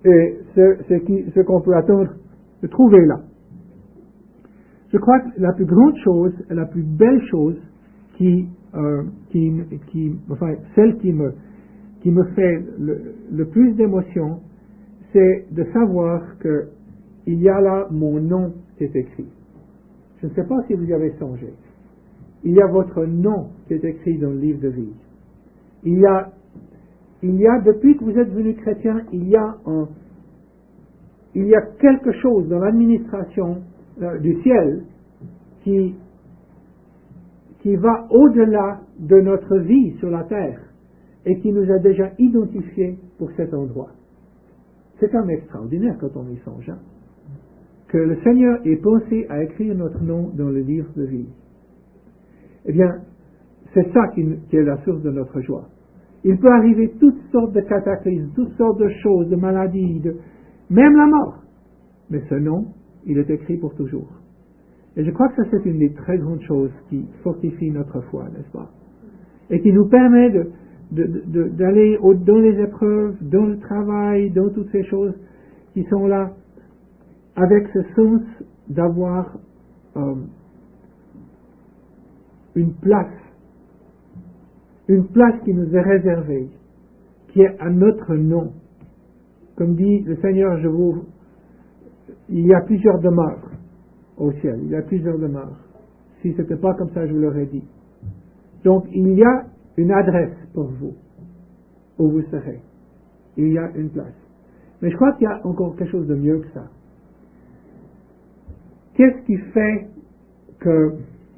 et ce, ce, qui, ce qu'on peut attendre de trouver là. Je crois que la plus grande chose, la plus belle chose qui, euh, qui, qui enfin, celle qui me, qui me fait le, le plus d'émotion, c'est de savoir que il y a là mon nom qui est écrit. Je ne sais pas si vous y avez songé. Il y a votre nom qui est écrit dans le livre de vie. Il y a, il y a, depuis que vous êtes devenu chrétien, il y a un, il y a quelque chose dans l'administration euh, du ciel qui, qui va au-delà de notre vie sur la terre et qui nous a déjà identifiés pour cet endroit. C'est quand même extraordinaire quand on y songe, hein, que le Seigneur ait pensé à écrire notre nom dans le livre de vie. Eh bien, c'est ça qui, qui est la source de notre joie. Il peut arriver toutes sortes de cataclysmes, toutes sortes de choses, de maladies, de, même la mort. Mais ce nom, il est écrit pour toujours. Et je crois que ça, c'est une des très grandes choses qui fortifie notre foi, n'est-ce pas? Et qui nous permet de, de, de, d'aller au, dans les épreuves, dans le travail, dans toutes ces choses qui sont là, avec ce sens d'avoir euh, une place, une place qui nous est réservée, qui est à notre nom. Comme dit le Seigneur, je vous, il y a plusieurs demeures au ciel, il y a plusieurs demeures. Si ce n'était pas comme ça, je vous l'aurais dit. Donc, il y a une adresse pour vous, où vous serez. Il y a une place. Mais je crois qu'il y a encore quelque chose de mieux que ça. Qu'est-ce qui fait que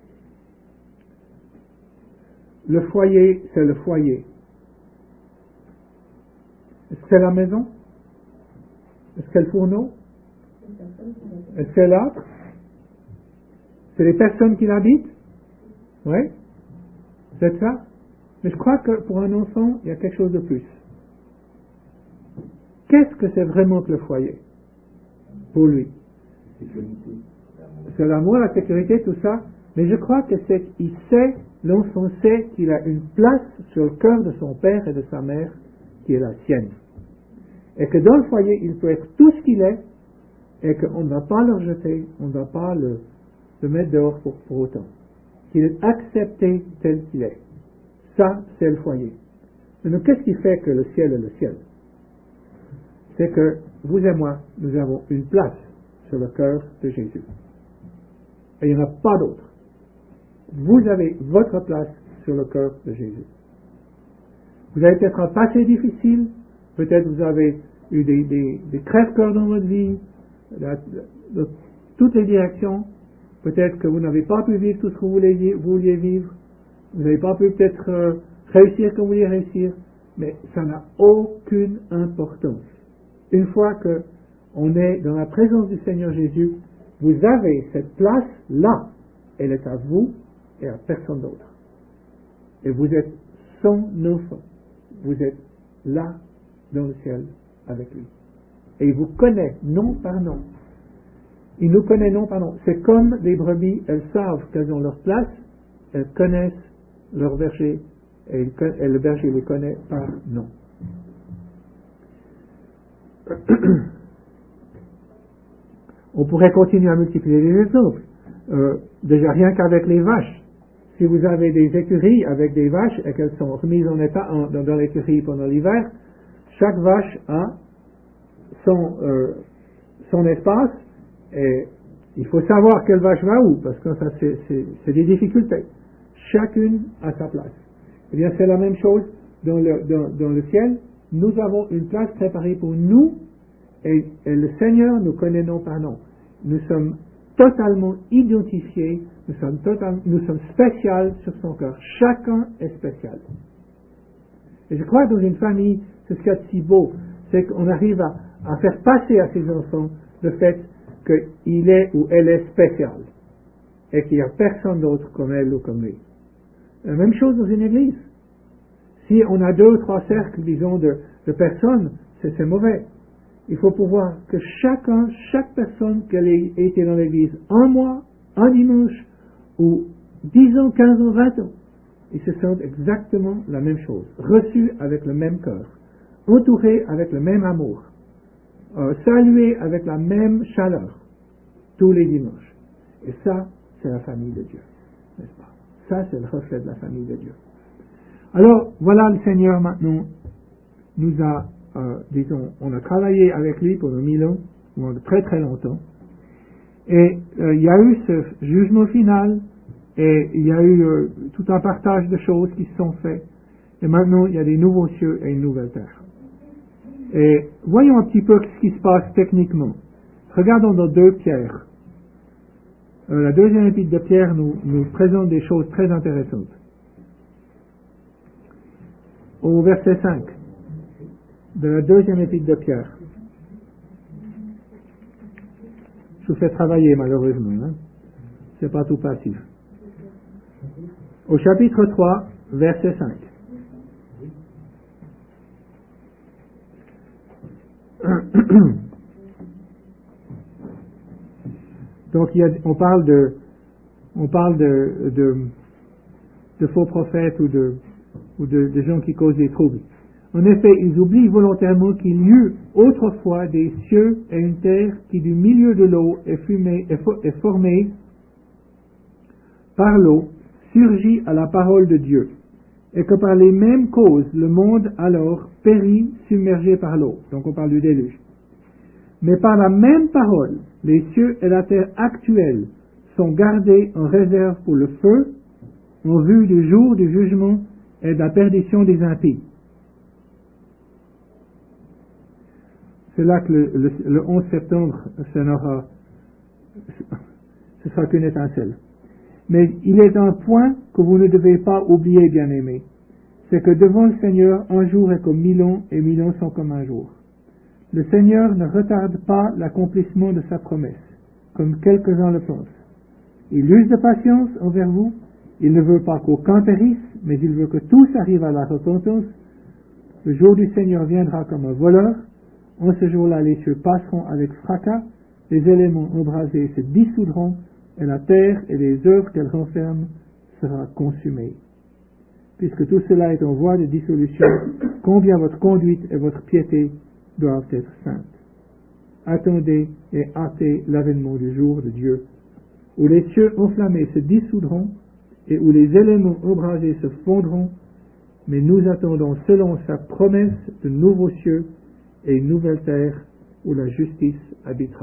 le foyer, c'est le foyer? Est-ce que c'est la maison? Est-ce que c'est le fourneau? Est-ce que c'est l'âtre? C'est les personnes qui l'habitent? Oui? C'est ça? Mais je crois que pour un enfant, il y a quelque chose de plus. Qu'est-ce que c'est vraiment que le foyer? Pour lui? C'est l'amour, la sécurité, tout ça. Mais je crois que c'est qu'il sait, l'enfant sait qu'il a une place sur le cœur de son père et de sa mère qui est la sienne. Et que dans le foyer, il peut être tout ce qu'il est et qu'on ne va pas le rejeter, on ne va pas le, le mettre dehors pour, pour autant. Qu'il est accepté tel qu'il est. Ça, c'est le foyer. Mais qu'est-ce qui fait que le ciel est le ciel? C'est que vous et moi, nous avons une place sur le cœur de Jésus. Et il n'y en a pas d'autre. Vous avez votre place sur le cœur de Jésus. Vous avez peut-être un passé difficile, peut-être vous avez eu des, des, des crève-cœurs dans votre vie, dans toutes les directions, peut-être que vous n'avez pas pu vivre tout ce que vous vouliez, vous vouliez vivre, vous n'avez pas pu peut-être euh, réussir comme vous vouliez réussir, mais ça n'a aucune importance. Une fois que on est dans la présence du Seigneur Jésus, vous avez cette place-là. Elle est à vous et à personne d'autre. Et vous êtes son enfant. Vous êtes là dans le ciel avec lui. Et il vous connaît nom par nom. Il nous connaît nom par nom. C'est comme les brebis, elles savent qu'elles ont leur place, elles connaissent leur berger, et, il, et le berger les connaît par nom. On pourrait continuer à multiplier les exemples. Euh, déjà rien qu'avec les vaches. Si vous avez des écuries avec des vaches et qu'elles sont remises en état en, dans, dans l'écurie pendant l'hiver, chaque vache a son, euh, son espace et il faut savoir quelle vache va où, parce que ça c'est, c'est, c'est des difficultés. Chacune a sa place. Eh bien c'est la même chose dans le, dans, dans le ciel. Nous avons une place préparée pour nous et, et le Seigneur nous connaît nom par nom. Nous sommes totalement identifiés, nous sommes, total, nous sommes spéciaux sur son cœur. Chacun est spécial. Et je crois que dans une famille, c'est ce qu'il y a de si beau, c'est qu'on arrive à, à faire passer à ses enfants le fait qu'il est ou elle est spécial et qu'il n'y a personne d'autre comme elle ou comme lui. La même chose dans une église. Si on a deux ou trois cercles, disons, de, de personnes, c'est, c'est mauvais. Il faut pouvoir que chacun, chaque personne qui a été dans l'église un mois, un dimanche, ou dix ans, quinze ans, vingt ans, ils se sentent exactement la même chose, reçus avec le même cœur, entourés avec le même amour. euh, saluer avec la même chaleur tous les dimanches. Et ça, c'est la famille de Dieu, n'est-ce pas? Ça, c'est le reflet de la famille de Dieu. Alors, voilà, le Seigneur maintenant nous a, euh, disons, on a travaillé avec lui pendant mille ans, ou très très longtemps, et euh, il y a eu ce jugement final, et il y a eu euh, tout un partage de choses qui se sont faites, et maintenant il y a des nouveaux cieux et une nouvelle terre. Et voyons un petit peu ce qui se passe techniquement. Regardons dans deux Pierre. Euh, la deuxième épître de Pierre nous, nous présente des choses très intéressantes. Au verset cinq de la deuxième épître de Pierre. Je vous fais travailler malheureusement, hein? C'est pas tout passif. Au chapitre trois, verset cinq. Donc il y a, on parle de on parle de, de, de faux prophètes ou de ou de, de gens qui causent des troubles. En effet, ils oublient volontairement qu'il y eut autrefois des cieux et une terre qui du milieu de l'eau est, fumée, est, fo- est formée par l'eau, surgit à la parole de Dieu, et que par les mêmes causes le monde alors périt submergé par l'eau. Donc on parle du déluge. Mais par la même parole, les cieux et la terre actuels sont gardés en réserve pour le feu, en vue du jour du jugement et de la perdition des impies. C'est là que le, le, le onze septembre, ça n'aura, ce sera qu'une étincelle. Mais il est un point que vous ne devez pas oublier, bien-aimés. C'est que devant le Seigneur, un jour est comme mille ans, et mille ans sont comme un jour. Le Seigneur ne retarde pas l'accomplissement de sa promesse, comme quelques-uns le pensent. Il use de patience envers vous. Il ne veut pas qu'aucun périsse, mais il veut que tous arrivent à la repentance. Le jour du Seigneur viendra comme un voleur. En ce jour-là, les cieux passeront avec fracas, les éléments embrasés se dissoudront, et la terre et les œuvres qu'elle renferme sera consumée. Puisque tout cela est en voie de dissolution, combien votre conduite et votre piété doivent être saintes. Attendez et hâtez l'avènement du jour de Dieu, où les cieux enflammés se dissoudront et où les éléments embrasés se fondront, mais nous attendons selon sa promesse de nouveaux cieux et une nouvelle terre où la justice habitera.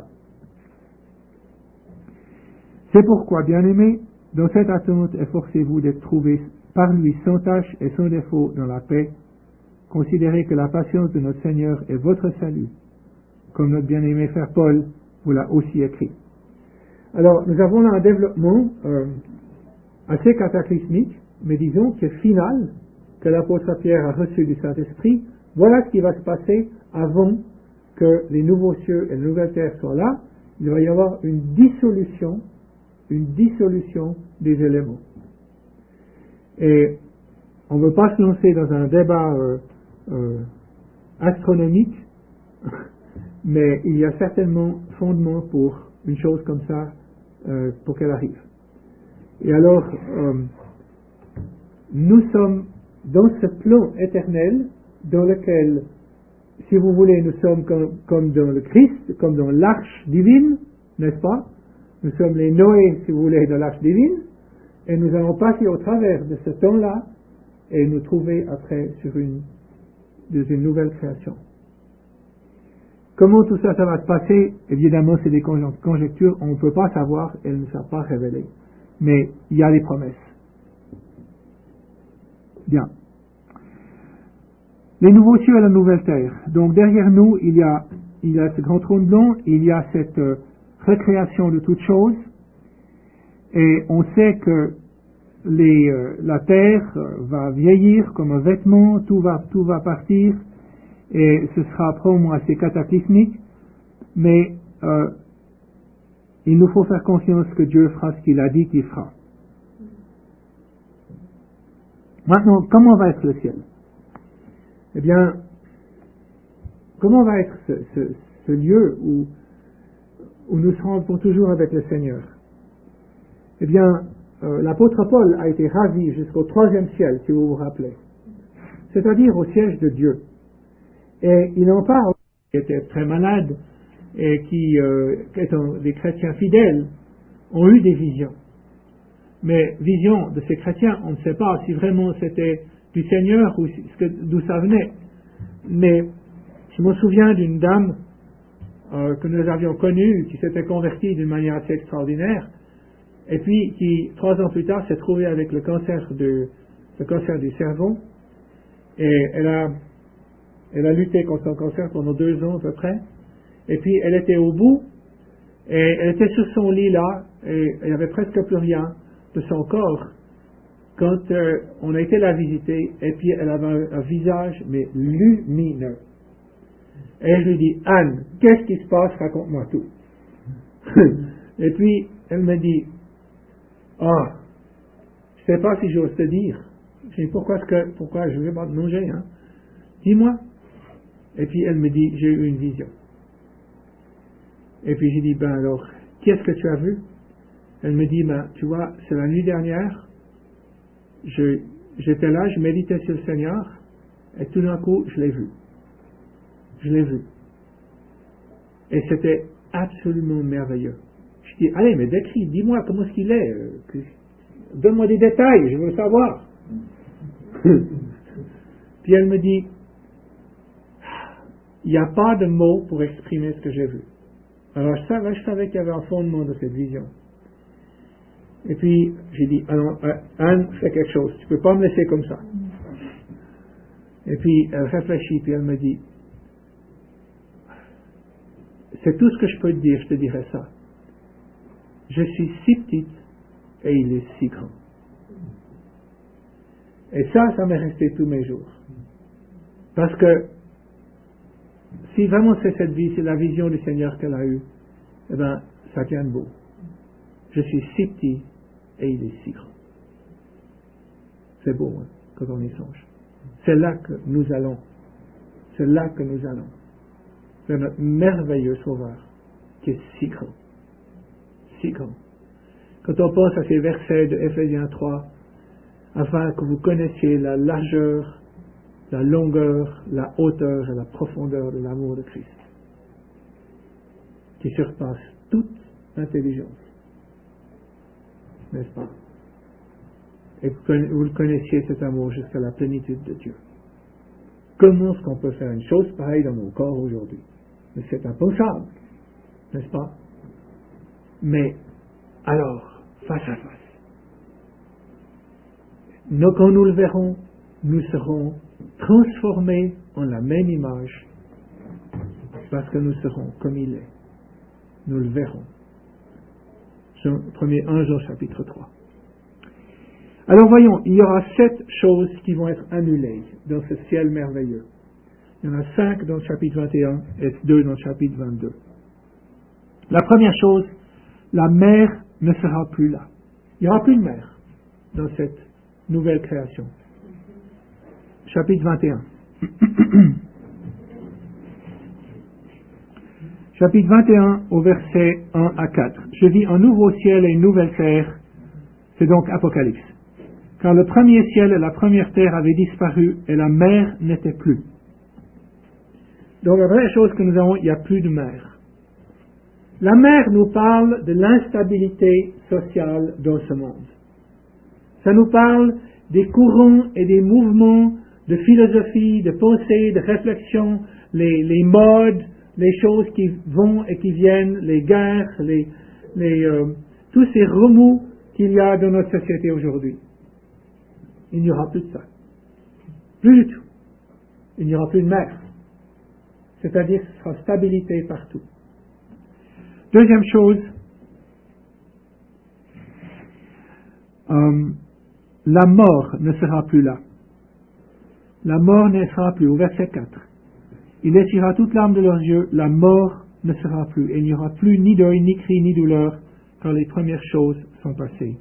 C'est pourquoi, bien-aimés, dans cette attente, efforcez-vous d'être trouvés par lui sans tache et sans défaut dans la paix. Considérez que la patience de notre Seigneur est votre salut, comme notre bien-aimé frère Paul vous l'a aussi écrit. Alors, nous avons là un développement euh, assez cataclysmique, mais disons qui est final, que l'apôtre Pierre a reçu du Saint-Esprit. Voilà ce qui va se passer avant que les nouveaux cieux et les nouvelles terres soient là. Il va y avoir une dissolution, une dissolution des éléments. Et on ne veut pas se lancer dans un débat euh, euh, astronomique, mais il y a certainement fondement pour une chose comme ça, euh, pour qu'elle arrive. Et alors, euh, nous sommes dans ce plan éternel dans lequel, si vous voulez, nous sommes comme, comme dans le Christ, comme dans l'arche divine, n'est-ce pas? Nous sommes les Noé, si vous voulez, de l'arche divine, et nous allons passer au travers de ce temps-là et nous trouver après sur une, dans une nouvelle création. Comment tout ça, ça va se passer? Évidemment, c'est des conjectures, on ne peut pas savoir, elles ne sont pas révélées. Mais il y a des promesses. Bien. Les nouveaux cieux et la nouvelle terre. Donc derrière nous, il y a, il y a ce grand trône blanc, il y a cette euh, recréation de toutes choses, et on sait que les, euh, la terre euh, va vieillir comme un vêtement, tout va, tout va partir, et ce sera probablement assez cataclysmique, mais euh, il nous faut faire confiance que Dieu fera ce qu'il a dit qu'il fera. Maintenant, comment va être le ciel? Eh bien, comment va être ce, ce, ce lieu où, où nous serons pour toujours avec le Seigneur? Eh bien, euh, l'apôtre Paul a été ravi jusqu'au troisième ciel, si vous vous rappelez, c'est-à-dire au siège de Dieu. Et il en parle qui étaient très malades et qui, euh, qui étant des chrétiens fidèles, ont eu des visions. Mais visions de ces chrétiens, on ne sait pas si vraiment c'était du Seigneur ou d'où ça venait. Mais je me souviens d'une dame euh, que nous avions connue, qui s'était convertie d'une manière assez extraordinaire, et puis qui, trois ans plus tard, s'est trouvée avec le cancer, de, le cancer du cerveau, et elle a, elle a lutté contre son cancer pendant deux ans à peu près, et puis elle était au bout, et elle était sur son lit là, et il n'y avait presque plus rien de son corps, quand euh, on a été la visiter, et puis elle avait un, un visage, mais lumineux. Et je lui dis, Anne, qu'est-ce qui se passe? Raconte-moi tout. Et puis, elle me dit, ah, oh, je ne sais pas si j'ose te dire. Je dis, pourquoi, est-ce que, pourquoi je ne vais pas te manger, hein? Dis-moi. Et puis, elle me dit, j'ai eu une vision. Et puis, j'ai dit, ben alors, qu'est-ce que tu as vu? Elle me dit, ben, tu vois, c'est la nuit dernière, je, j'étais là, je méditais sur le Seigneur, et tout d'un coup, je l'ai vu. Je l'ai vu. Et c'était absolument merveilleux. Je dis, allez, mais décris, dis-moi comment est-ce qu'il est. Euh, que, donne-moi des détails, je veux savoir. Puis elle me dit, il n'y a pas de mots pour exprimer ce que j'ai vu. Alors je savais, je savais qu'il y avait un fondement de cette vision. Et puis j'ai dit, alors, Anne, fais quelque chose, tu ne peux pas me laisser comme ça. Et puis elle réfléchit, puis elle me dit, c'est tout ce que je peux te dire, je te dirais ça. Je suis si petite et il est si grand. Et ça, ça m'est resté tous mes jours. Parce que si vraiment c'est cette vie, c'est la vision du Seigneur qu'elle a eue, eh bien, ça tient beau. Je suis si petit et il est si grand. C'est beau, hein, quand on y songe. C'est là que nous allons. C'est là que nous allons. C'est notre merveilleux Sauveur qui est si grand. Si grand. Quand on pense à ces versets de Éphésiens trois, afin que vous connaissiez la largeur, la longueur, la hauteur et la profondeur de l'amour de Christ, qui surpasse toute intelligence. N'est-ce pas? Et vous le connaissiez cet amour jusqu'à la plénitude de Dieu. Comment est-ce qu'on peut faire une chose pareille dans nos corps aujourd'hui? Mais c'est impensable, n'est-ce pas? Mais alors, face à face, nous, quand nous le verrons, nous serons transformés en la même image, parce que nous serons comme il est. Nous le verrons. premier Jean chapitre trois. Alors voyons, il y aura sept choses qui vont être annulées dans ce ciel merveilleux. Il y en a cinq dans le chapitre vingt et un et deux dans le chapitre vingt-deux. La première chose, la mer ne sera plus là. Il n'y aura plus de mer dans cette nouvelle création. Chapitre vingt et un. Chapitre vingt et un au verset un à quatre. Je vis un nouveau ciel et une nouvelle terre. C'est donc Apocalypse. Car le premier ciel et la première terre avaient disparu et la mer n'était plus. Donc la première chose que nous avons, il n'y a plus de mer. La mer nous parle de l'instabilité sociale dans ce monde. Ça nous parle des courants et des mouvements de philosophie, de pensée, de réflexion, les, les modes, les choses qui vont et qui viennent, les guerres, les, les, euh, tous ces remous qu'il y a dans notre société aujourd'hui. Il n'y aura plus de ça. Plus du tout. Il n'y aura plus de mer. C'est-à-dire que ce sera stabilité partout. Deuxième chose, euh, la mort ne sera plus là. La mort ne sera plus. Au verset quatre. Il essuiera toute larme de leurs yeux, la mort ne sera plus. Et il n'y aura plus ni deuil, ni cri, ni douleur, car les premières choses sont passées.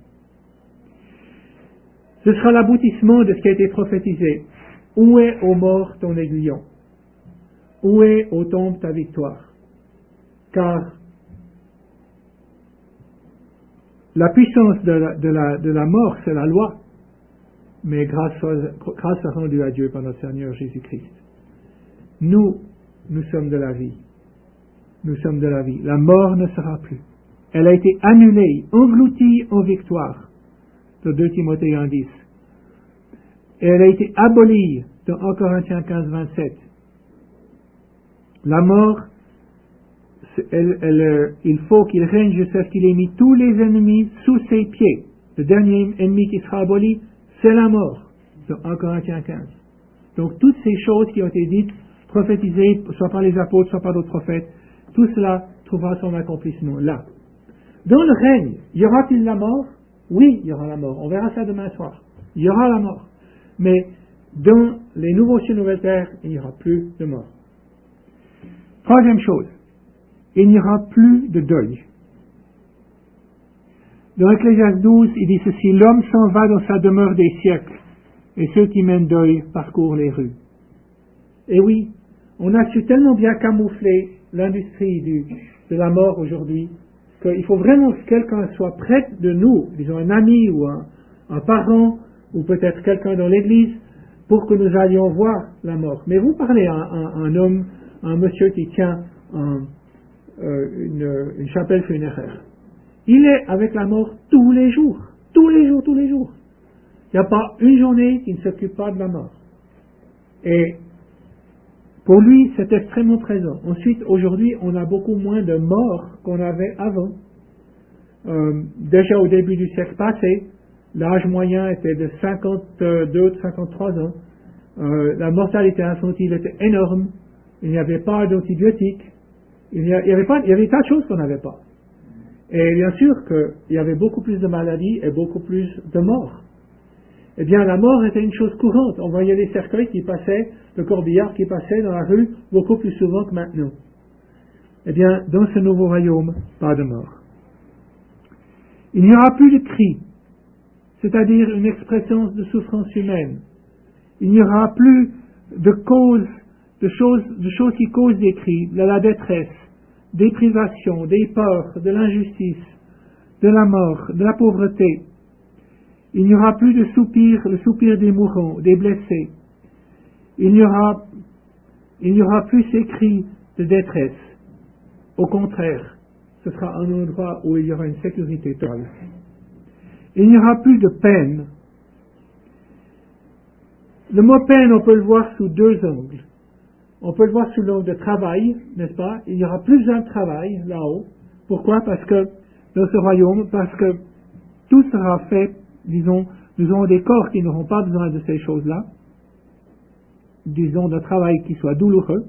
Ce sera l'aboutissement de ce qui a été prophétisé. Où est, ô mort, ton aiguillon? Où est, ô tombe, ta victoire? Car la puissance de la, de la, de la mort, c'est la loi. Mais grâce, grâce à rendu à Dieu par notre Seigneur Jésus-Christ. Nous nous sommes de la vie. Nous sommes de la vie. La mort ne sera plus. Elle a été annulée, engloutie en victoire, dans deux Timothée un dix. Et elle a été abolie dans un Corinthiens quinze vingt-sept. La mort, elle, elle, il faut qu'il règne jusqu'à ce qu'il ait mis tous les ennemis sous ses pieds. Le dernier ennemi qui sera aboli, c'est la mort, dans un Corinthiens quinze. Donc toutes ces choses qui ont été dites, prophétisées, soit par les apôtres, soit par d'autres prophètes, tout cela trouvera son accomplissement là. Dans le règne, y aura-t-il la mort? Oui, il y aura la mort. On verra ça demain soir. Il y aura la mort. Mais dans les nouveaux cieux, nouvelles terres, il n'y aura plus de mort. Troisième chose, il n'y aura plus de deuil. Dans Ecclésiaste douze, il dit ceci: l'homme s'en va dans sa demeure des siècles, et ceux qui mènent deuil parcourent les rues. Et oui, on a su tellement bien camoufler l'industrie du, de la mort aujourd'hui, qu'il faut vraiment que quelqu'un soit près de nous, disons un ami ou un, un parent, ou peut-être quelqu'un dans l'église, pour que nous allions voir la mort. Mais vous parlez à un, un, un homme, un monsieur qui tient un, euh, une, une chapelle funéraire. Il est avec la mort tous les jours, tous les jours, tous les jours. Il n'y a pas une journée qui ne s'occupe pas de la mort. Et pour lui, c'est extrêmement présent. Ensuite, aujourd'hui, on a beaucoup moins de morts qu'on avait avant. Euh, déjà au début du siècle passé, l'âge moyen était de cinquante-deux à cinquante-trois ans. Euh, la mortalité infantile était énorme. Il n'y avait pas d'antibiotiques. Il y, a, il y avait pas, il y avait tas de choses qu'on n'avait pas. Et bien sûr qu'il y avait beaucoup plus de maladies et beaucoup plus de morts. Eh bien, la mort était une chose courante. On voyait les cercueils qui passaient, le corbillard qui passait dans la rue beaucoup plus souvent que maintenant. Eh bien, dans ce nouveau royaume, pas de mort. Il n'y aura plus de cris, c'est-à-dire une expression de souffrance humaine. Il n'y aura plus de causes, de choses, de choses qui causent des cris, de la détresse, des privations, des peurs, de l'injustice, de la mort, de la pauvreté. Il n'y aura plus de soupir, le soupir des mourants, des blessés. Il n'y aura, il n'y aura plus ces cris de détresse. Au contraire, ce sera un endroit où il y aura une sécurité totale. Il n'y aura plus de peine. Le mot peine, on peut le voir sous deux angles. On peut le voir sous l'angle de travail, n'est-ce pas? Il n'y aura plus besoin de travail là-haut. Pourquoi? Parce que dans ce royaume, parce que tout sera fait, disons, nous aurons des corps qui n'auront pas besoin de ces choses-là, disons, d'un travail qui soit douloureux.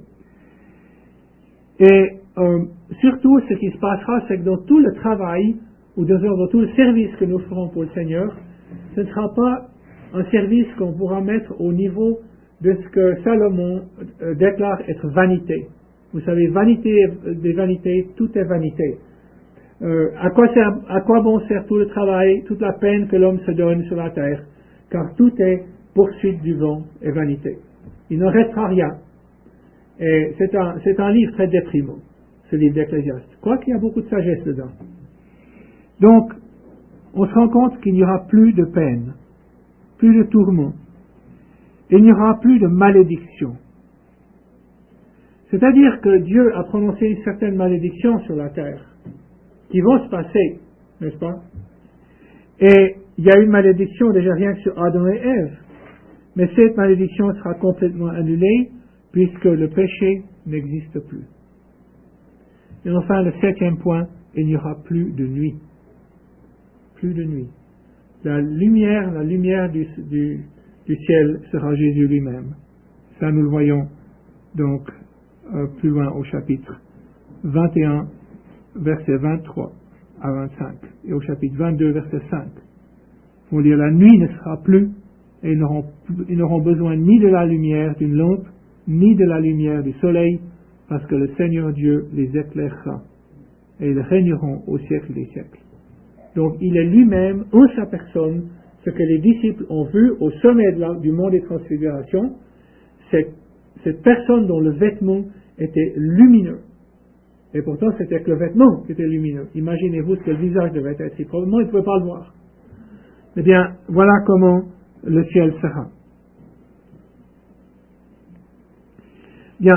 Et euh, surtout, ce qui se passera, c'est que dans tout le travail, ou dans, dans tout le service que nous ferons pour le Seigneur, ce ne sera pas un service qu'on pourra mettre au niveau de ce que Salomon euh, déclare être vanité. Vous savez, vanité des vanités, tout est vanité. Euh, à, quoi sert, à quoi bon sert tout le travail, toute la peine que l'homme se donne sur la terre? Car tout est poursuite du vent et vanité. Il n'en restera rien. Et c'est un, c'est un livre très déprimant, ce livre d'Ecclésiaste. Quoiqu'il y a beaucoup de sagesse dedans. Donc, on se rend compte qu'il n'y aura plus de peine, plus de tourment. Il n'y aura plus de malédiction. C'est-à-dire que Dieu a prononcé une certaine malédiction sur la terre, qui vont se passer, n'est-ce pas? Et il y a une malédiction déjà rien que sur Adam et Ève. Mais cette malédiction sera complètement annulée, puisque le péché n'existe plus. Et enfin, le septième point, il n'y aura plus de nuit. Plus de nuit. La lumière, la lumière du, du, du ciel sera Jésus lui-même. Ça, nous le voyons donc euh, plus loin au chapitre vingt et un, versets vingt-trois à vingt-cinq, et au chapitre vingt-deux, verset cinq. On dit, la nuit ne sera plus, et ils n'auront, ils n'auront besoin ni de la lumière d'une lampe, ni de la lumière du soleil, parce que le Seigneur Dieu les éclairera, et ils régneront au siècle des siècles. Donc, il est lui-même, en sa personne, ce que les disciples ont vu au sommet de la, du mont des transfigurations, c'est cette personne dont le vêtement était lumineux. Et pourtant, c'était que le vêtement qui était lumineux. Imaginez-vous ce que le visage devait être. Et probablement, il ne pouvait pas le voir. Eh bien, voilà comment le ciel sera. Bien,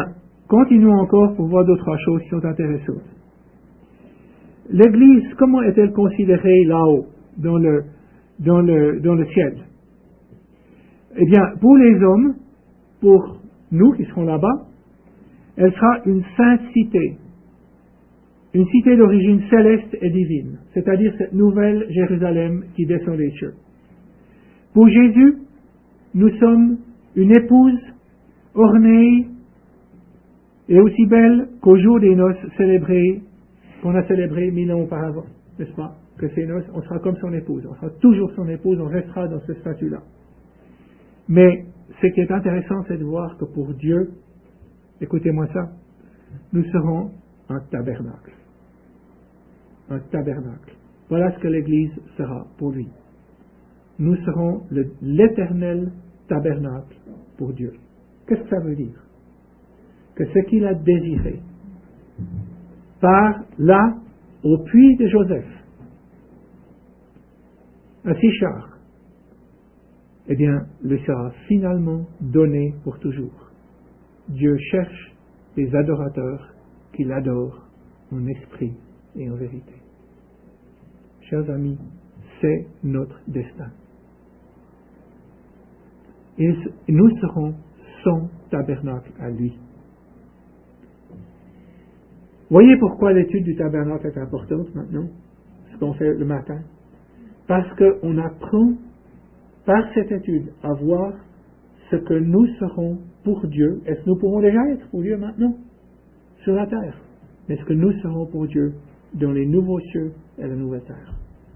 continuons encore pour voir d'autres choses qui sont intéressantes. L'Église, comment est-elle considérée là-haut, dans le, dans le, dans le ciel? Eh bien, pour les hommes, pour nous qui serons là-bas, elle sera une sainte cité, une cité d'origine céleste et divine, c'est-à-dire cette nouvelle Jérusalem qui descend des cieux. Pour Jésus, nous sommes une épouse ornée et aussi belle qu'au jour des noces célébrées, qu'on a célébrées mille ans auparavant, n'est-ce pas? Que ces noces, on sera comme son épouse, on sera toujours son épouse, on restera dans ce statut-là. Mais ce qui est intéressant, c'est de voir que pour Dieu, écoutez-moi ça, nous serons un tabernacle. Un tabernacle. Voilà ce que l'Église sera pour lui. Nous serons le, l'éternel tabernacle pour Dieu. Qu'est-ce que ça veut dire? Que ce qu'il a désiré, par là, au puits de Joseph, à Sichar, eh bien, le sera finalement donné pour toujours. Dieu cherche des adorateurs qui l'adorent en esprit et en vérité. Chers amis, c'est notre destin. Et nous serons son tabernacle à lui. Voyez pourquoi l'étude du tabernacle est importante maintenant, ce qu'on fait le matin. Parce qu'on apprend par cette étude à voir ce que nous serons pour Dieu. Est-ce que nous pourrons déjà être pour Dieu maintenant sur la terre? Mais est-ce que nous serons pour Dieu dans les nouveaux cieux et la nouvelle terre?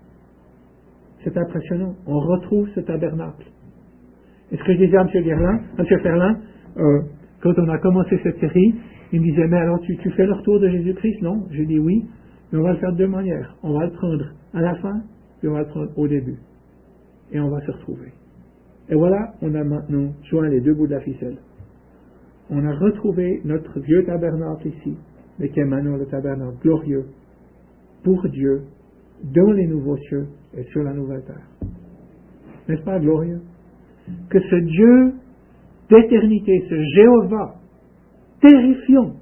C'est impressionnant. On retrouve ce tabernacle. Et ce que je disais à M. Guerlain, à M. Ferlin, euh, quand on a commencé cette série, il me disait, mais alors tu, tu fais le retour de Jésus-Christ? Non, j'ai dit oui, mais on va le faire de deux manières. On va le prendre à la fin, puis on va le prendre au début. Et on va se retrouver. Et voilà, on a maintenant joint les deux bouts de la ficelle. On a retrouvé notre vieux tabernacle ici, mais qui est maintenant le tabernacle glorieux pour Dieu, dans les nouveaux cieux et sur la nouvelle terre. N'est-ce pas glorieux? Que ce Dieu d'éternité, ce Jéhovah terrifiant,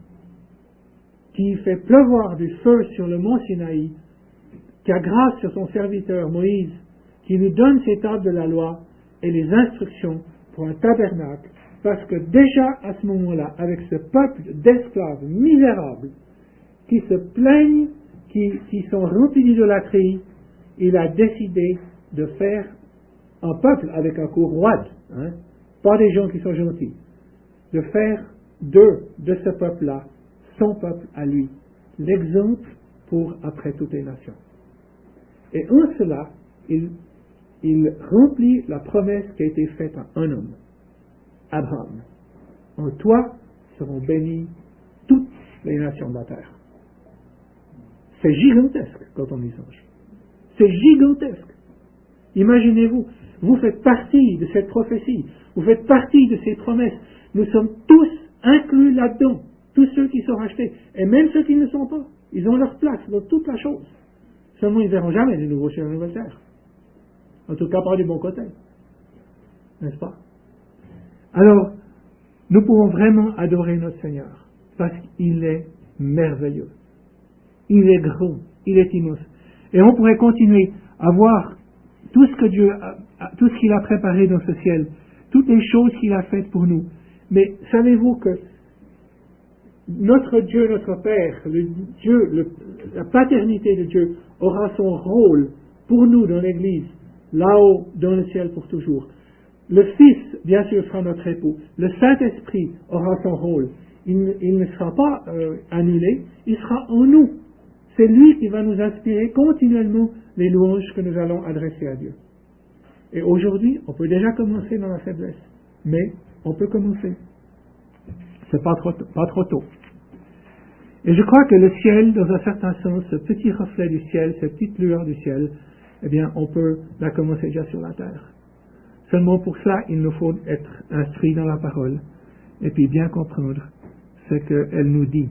qui fait pleuvoir du feu sur le mont Sinaï, qui a grâce sur son serviteur Moïse, qui nous donne ces tables de la loi et les instructions pour un tabernacle, parce que déjà à ce moment-là, avec ce peuple d'esclaves misérables, qui se plaignent, qui, qui sont remplis d'idolâtrie, il a décidé de faire un peuple avec un cou roide, hein, pas des gens qui sont gentils, de faire d'eux, de ce peuple-là, son peuple à lui, l'exemple pour après toutes les nations. Et en cela, il, il remplit la promesse qui a été faite à un homme, Abraham. En toi seront bénies toutes les nations de la terre. C'est gigantesque quand on y songe. C'est gigantesque. Imaginez-vous, vous faites partie de cette prophétie, vous faites partie de ces promesses. Nous sommes tous inclus là-dedans, tous ceux qui sont rachetés, et même ceux qui ne sont pas. Ils ont leur place dans toute la chose. Seulement, ils ne verront jamais de nouveau sur la nouvelle terre. En tout cas, pas du bon côté. N'est-ce pas? Alors, nous pouvons vraiment adorer notre Seigneur, parce qu'il est merveilleux. Il est grand, il est immense. Et on pourrait continuer à voir tout ce que Dieu a, tout ce qu'il a préparé dans ce ciel, toutes les choses qu'il a faites pour nous. Mais savez-vous que notre Dieu, notre Père, le Dieu, le, la paternité de Dieu aura son rôle pour nous dans l'Église, là-haut, dans le ciel pour toujours. Le Fils, bien sûr, sera notre époux. Le Saint-Esprit aura son rôle. Il, il ne sera pas euh, annulé, il sera en nous. C'est lui qui va nous inspirer continuellement les louanges que nous allons adresser à Dieu. Et aujourd'hui, on peut déjà commencer dans la faiblesse, mais on peut commencer. C'est pas trop, pas trop tôt. Et je crois que le ciel, dans un certain sens, ce petit reflet du ciel, cette petite lueur du ciel, eh bien, on peut la commencer déjà sur la terre. Seulement pour cela, il nous faut être instruits dans la parole, et puis bien comprendre ce qu'elle nous dit.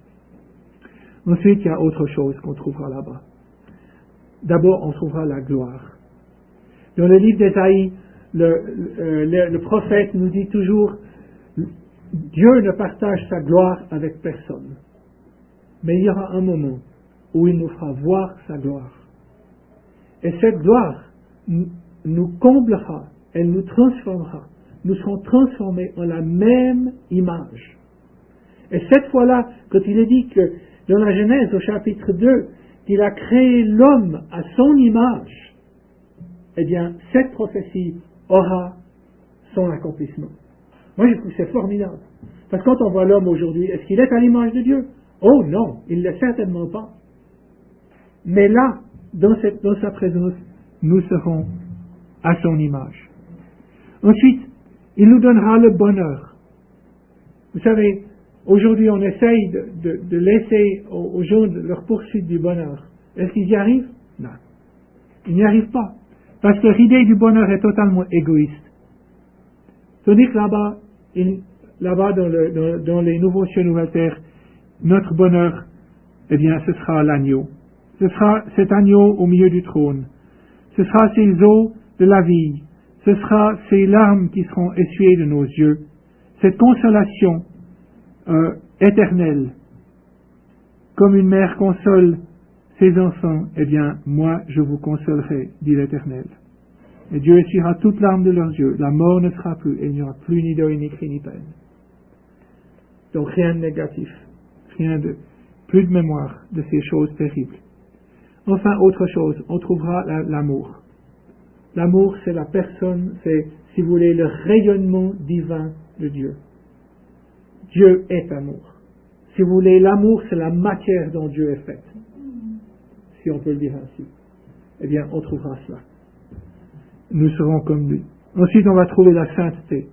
Ensuite, il y a autre chose qu'on trouvera là-bas. D'abord, on trouvera la gloire. Dans le livre d'Ésaïe, le, le, le, le prophète nous dit toujours, Dieu ne partage sa gloire avec personne. Mais il y aura un moment où il nous fera voir sa gloire. Et cette gloire nous comblera, elle nous transformera. Nous serons transformés en la même image. Et cette fois-là, quand il est dit que dans la Genèse au chapitre deux, qu'il a créé l'homme à son image, eh bien, cette prophétie aura son accomplissement. Moi, je trouve que c'est formidable. Parce que quand on voit l'homme aujourd'hui, est-ce qu'il est à l'image de Dieu? Oh non, il ne l'est certainement pas. Mais là, dans, cette, dans sa présence, nous serons à son image. Ensuite, il nous donnera le bonheur. Vous savez, aujourd'hui, on essaye de, de, de laisser aux, aux gens leur poursuite du bonheur. Est-ce qu'ils y arrivent? Non. Ils n'y arrivent pas. Parce que l'idée du bonheur est totalement égoïste. Tandis que là-bas, il, là-bas dans, le, dans, dans les nouveaux cieux, nouvelles terres, notre bonheur, eh bien, ce sera l'agneau. Ce sera cet agneau au milieu du trône. Ce sera ces eaux de la vie. Ce sera ces larmes qui seront essuyées de nos yeux. Cette consolation euh, éternelle. Comme une mère console ses enfants, eh bien, moi, je vous consolerai, dit l'Éternel. Et Dieu essuiera toute larme de leurs yeux. La mort ne sera plus, et il n'y aura plus ni deuil, ni cri, ni peine. Donc rien de négatif. Rien de, plus de mémoire de ces choses terribles. Enfin, autre chose, on trouvera la, l'amour. L'amour, c'est la personne, c'est, si vous voulez, le rayonnement divin de Dieu. Dieu est amour. Si vous voulez, l'amour, c'est la matière dont Dieu est fait. Si on peut le dire ainsi. Eh bien, on trouvera cela. Nous serons comme lui. Ensuite, on va trouver la sainteté.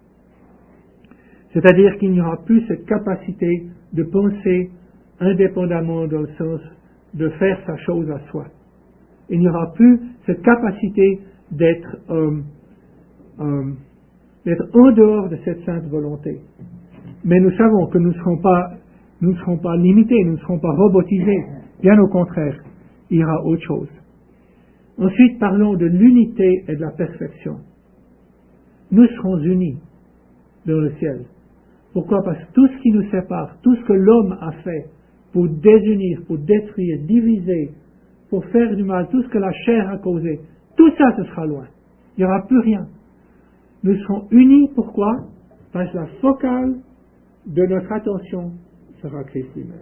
C'est-à-dire qu'il n'y aura plus cette capacité de penser indépendamment dans le sens de faire sa chose à soi. Il n'y aura plus cette capacité d'être, euh, euh, d'être en dehors de cette sainte volonté. Mais nous savons que nous ne serons pas, nous ne serons pas limités, nous ne serons pas robotisés. Bien au contraire, il y aura autre chose. Ensuite, parlons de l'unité et de la perfection. Nous serons unis dans le ciel. Pourquoi? Parce que tout ce qui nous sépare, tout ce que l'homme a fait pour désunir, pour détruire, diviser, pour faire du mal, tout ce que la chair a causé, tout ça, ce sera loin. Il n'y aura plus rien. Nous serons unis, pourquoi? Parce que la focale de notre attention sera Christ lui-même.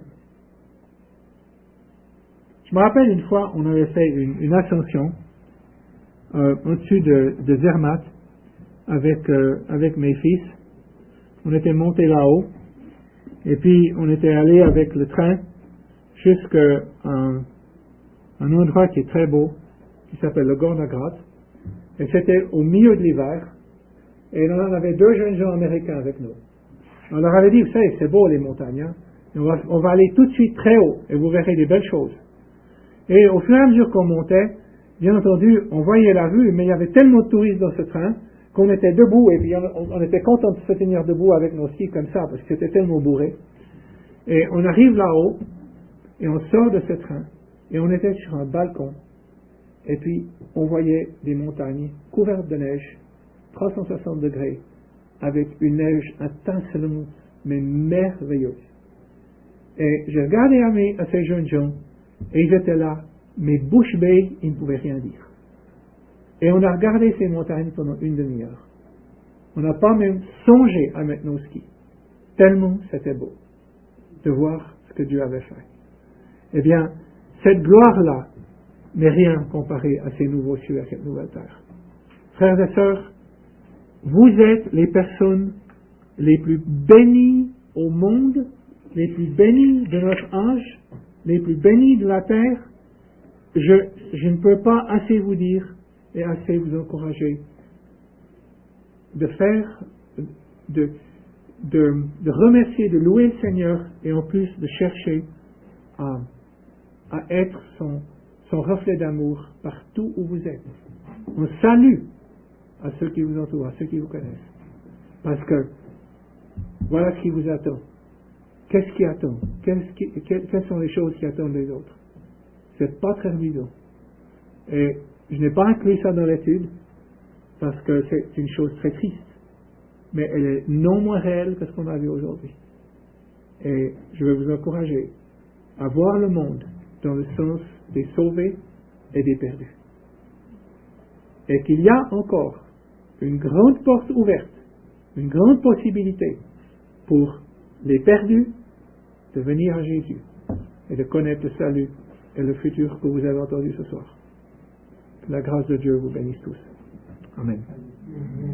Je me rappelle une fois, on avait fait une, une ascension euh, au-dessus de, de Zermatt avec, euh, avec mes fils. On était montés là-haut et puis on était allé avec le train jusqu'à un, un endroit qui est très beau, qui s'appelle le Gornagrat. Et c'était au milieu de l'hiver et on en avait deux jeunes gens américains avec nous. On leur avait dit, vous savez, c'est beau les montagnes, hein? on, va, on va aller tout de suite très haut et vous verrez des belles choses. Et au fur et à mesure qu'on montait, bien entendu, on voyait la vue, mais il y avait tellement de touristes dans ce train qu'on était debout, et puis on, on était content de se tenir debout avec nos skis comme ça, parce que c'était tellement bourré. Et on arrive là-haut, et on sort de ce train, et on était sur un balcon, et puis on voyait des montagnes couvertes de neige, trois cent soixante degrés, avec une neige étincelante, mais merveilleuse. Et j'ai regardé à, mes, à ces jeunes gens, et ils étaient là, mais bouche bée, ils ne pouvaient rien dire. Et on a regardé ces montagnes pendant une demi-heure. On n'a pas même songé à mettre nos skis. Tellement c'était beau de voir ce que Dieu avait fait. Eh bien, cette gloire-là n'est rien comparé à ces nouveaux cieux, à cette nouvelle terre. Frères et sœurs, vous êtes les personnes les plus bénies au monde, les plus bénies de notre âge, les plus bénis de la terre. Je, je ne peux pas assez vous dire et assez vous encourager de faire, de, de, de remercier, de louer le Seigneur et en plus de chercher à, à être son, son reflet d'amour partout où vous êtes. On salue à ceux qui vous entourent, à ceux qui vous connaissent. Parce que voilà ce qui vous attend. Qu'est-ce qui attend? Qu'est-ce qui, quelles, quelles sont les choses qui attendent les autres? C'est pas très évident. Et je n'ai pas inclus ça dans l'étude parce que c'est une chose très triste. mais elle est non moins réelle que ce qu'on a vu aujourd'hui. Et je veux vous encourager à voir le monde dans le sens des sauvés et des perdus. Et qu'il y a encore une grande porte ouverte, une grande possibilité pour les perdus de venir à Jésus et de connaître le salut et le futur que vous avez entendu ce soir. Que la grâce de Dieu vous bénisse tous. Amen.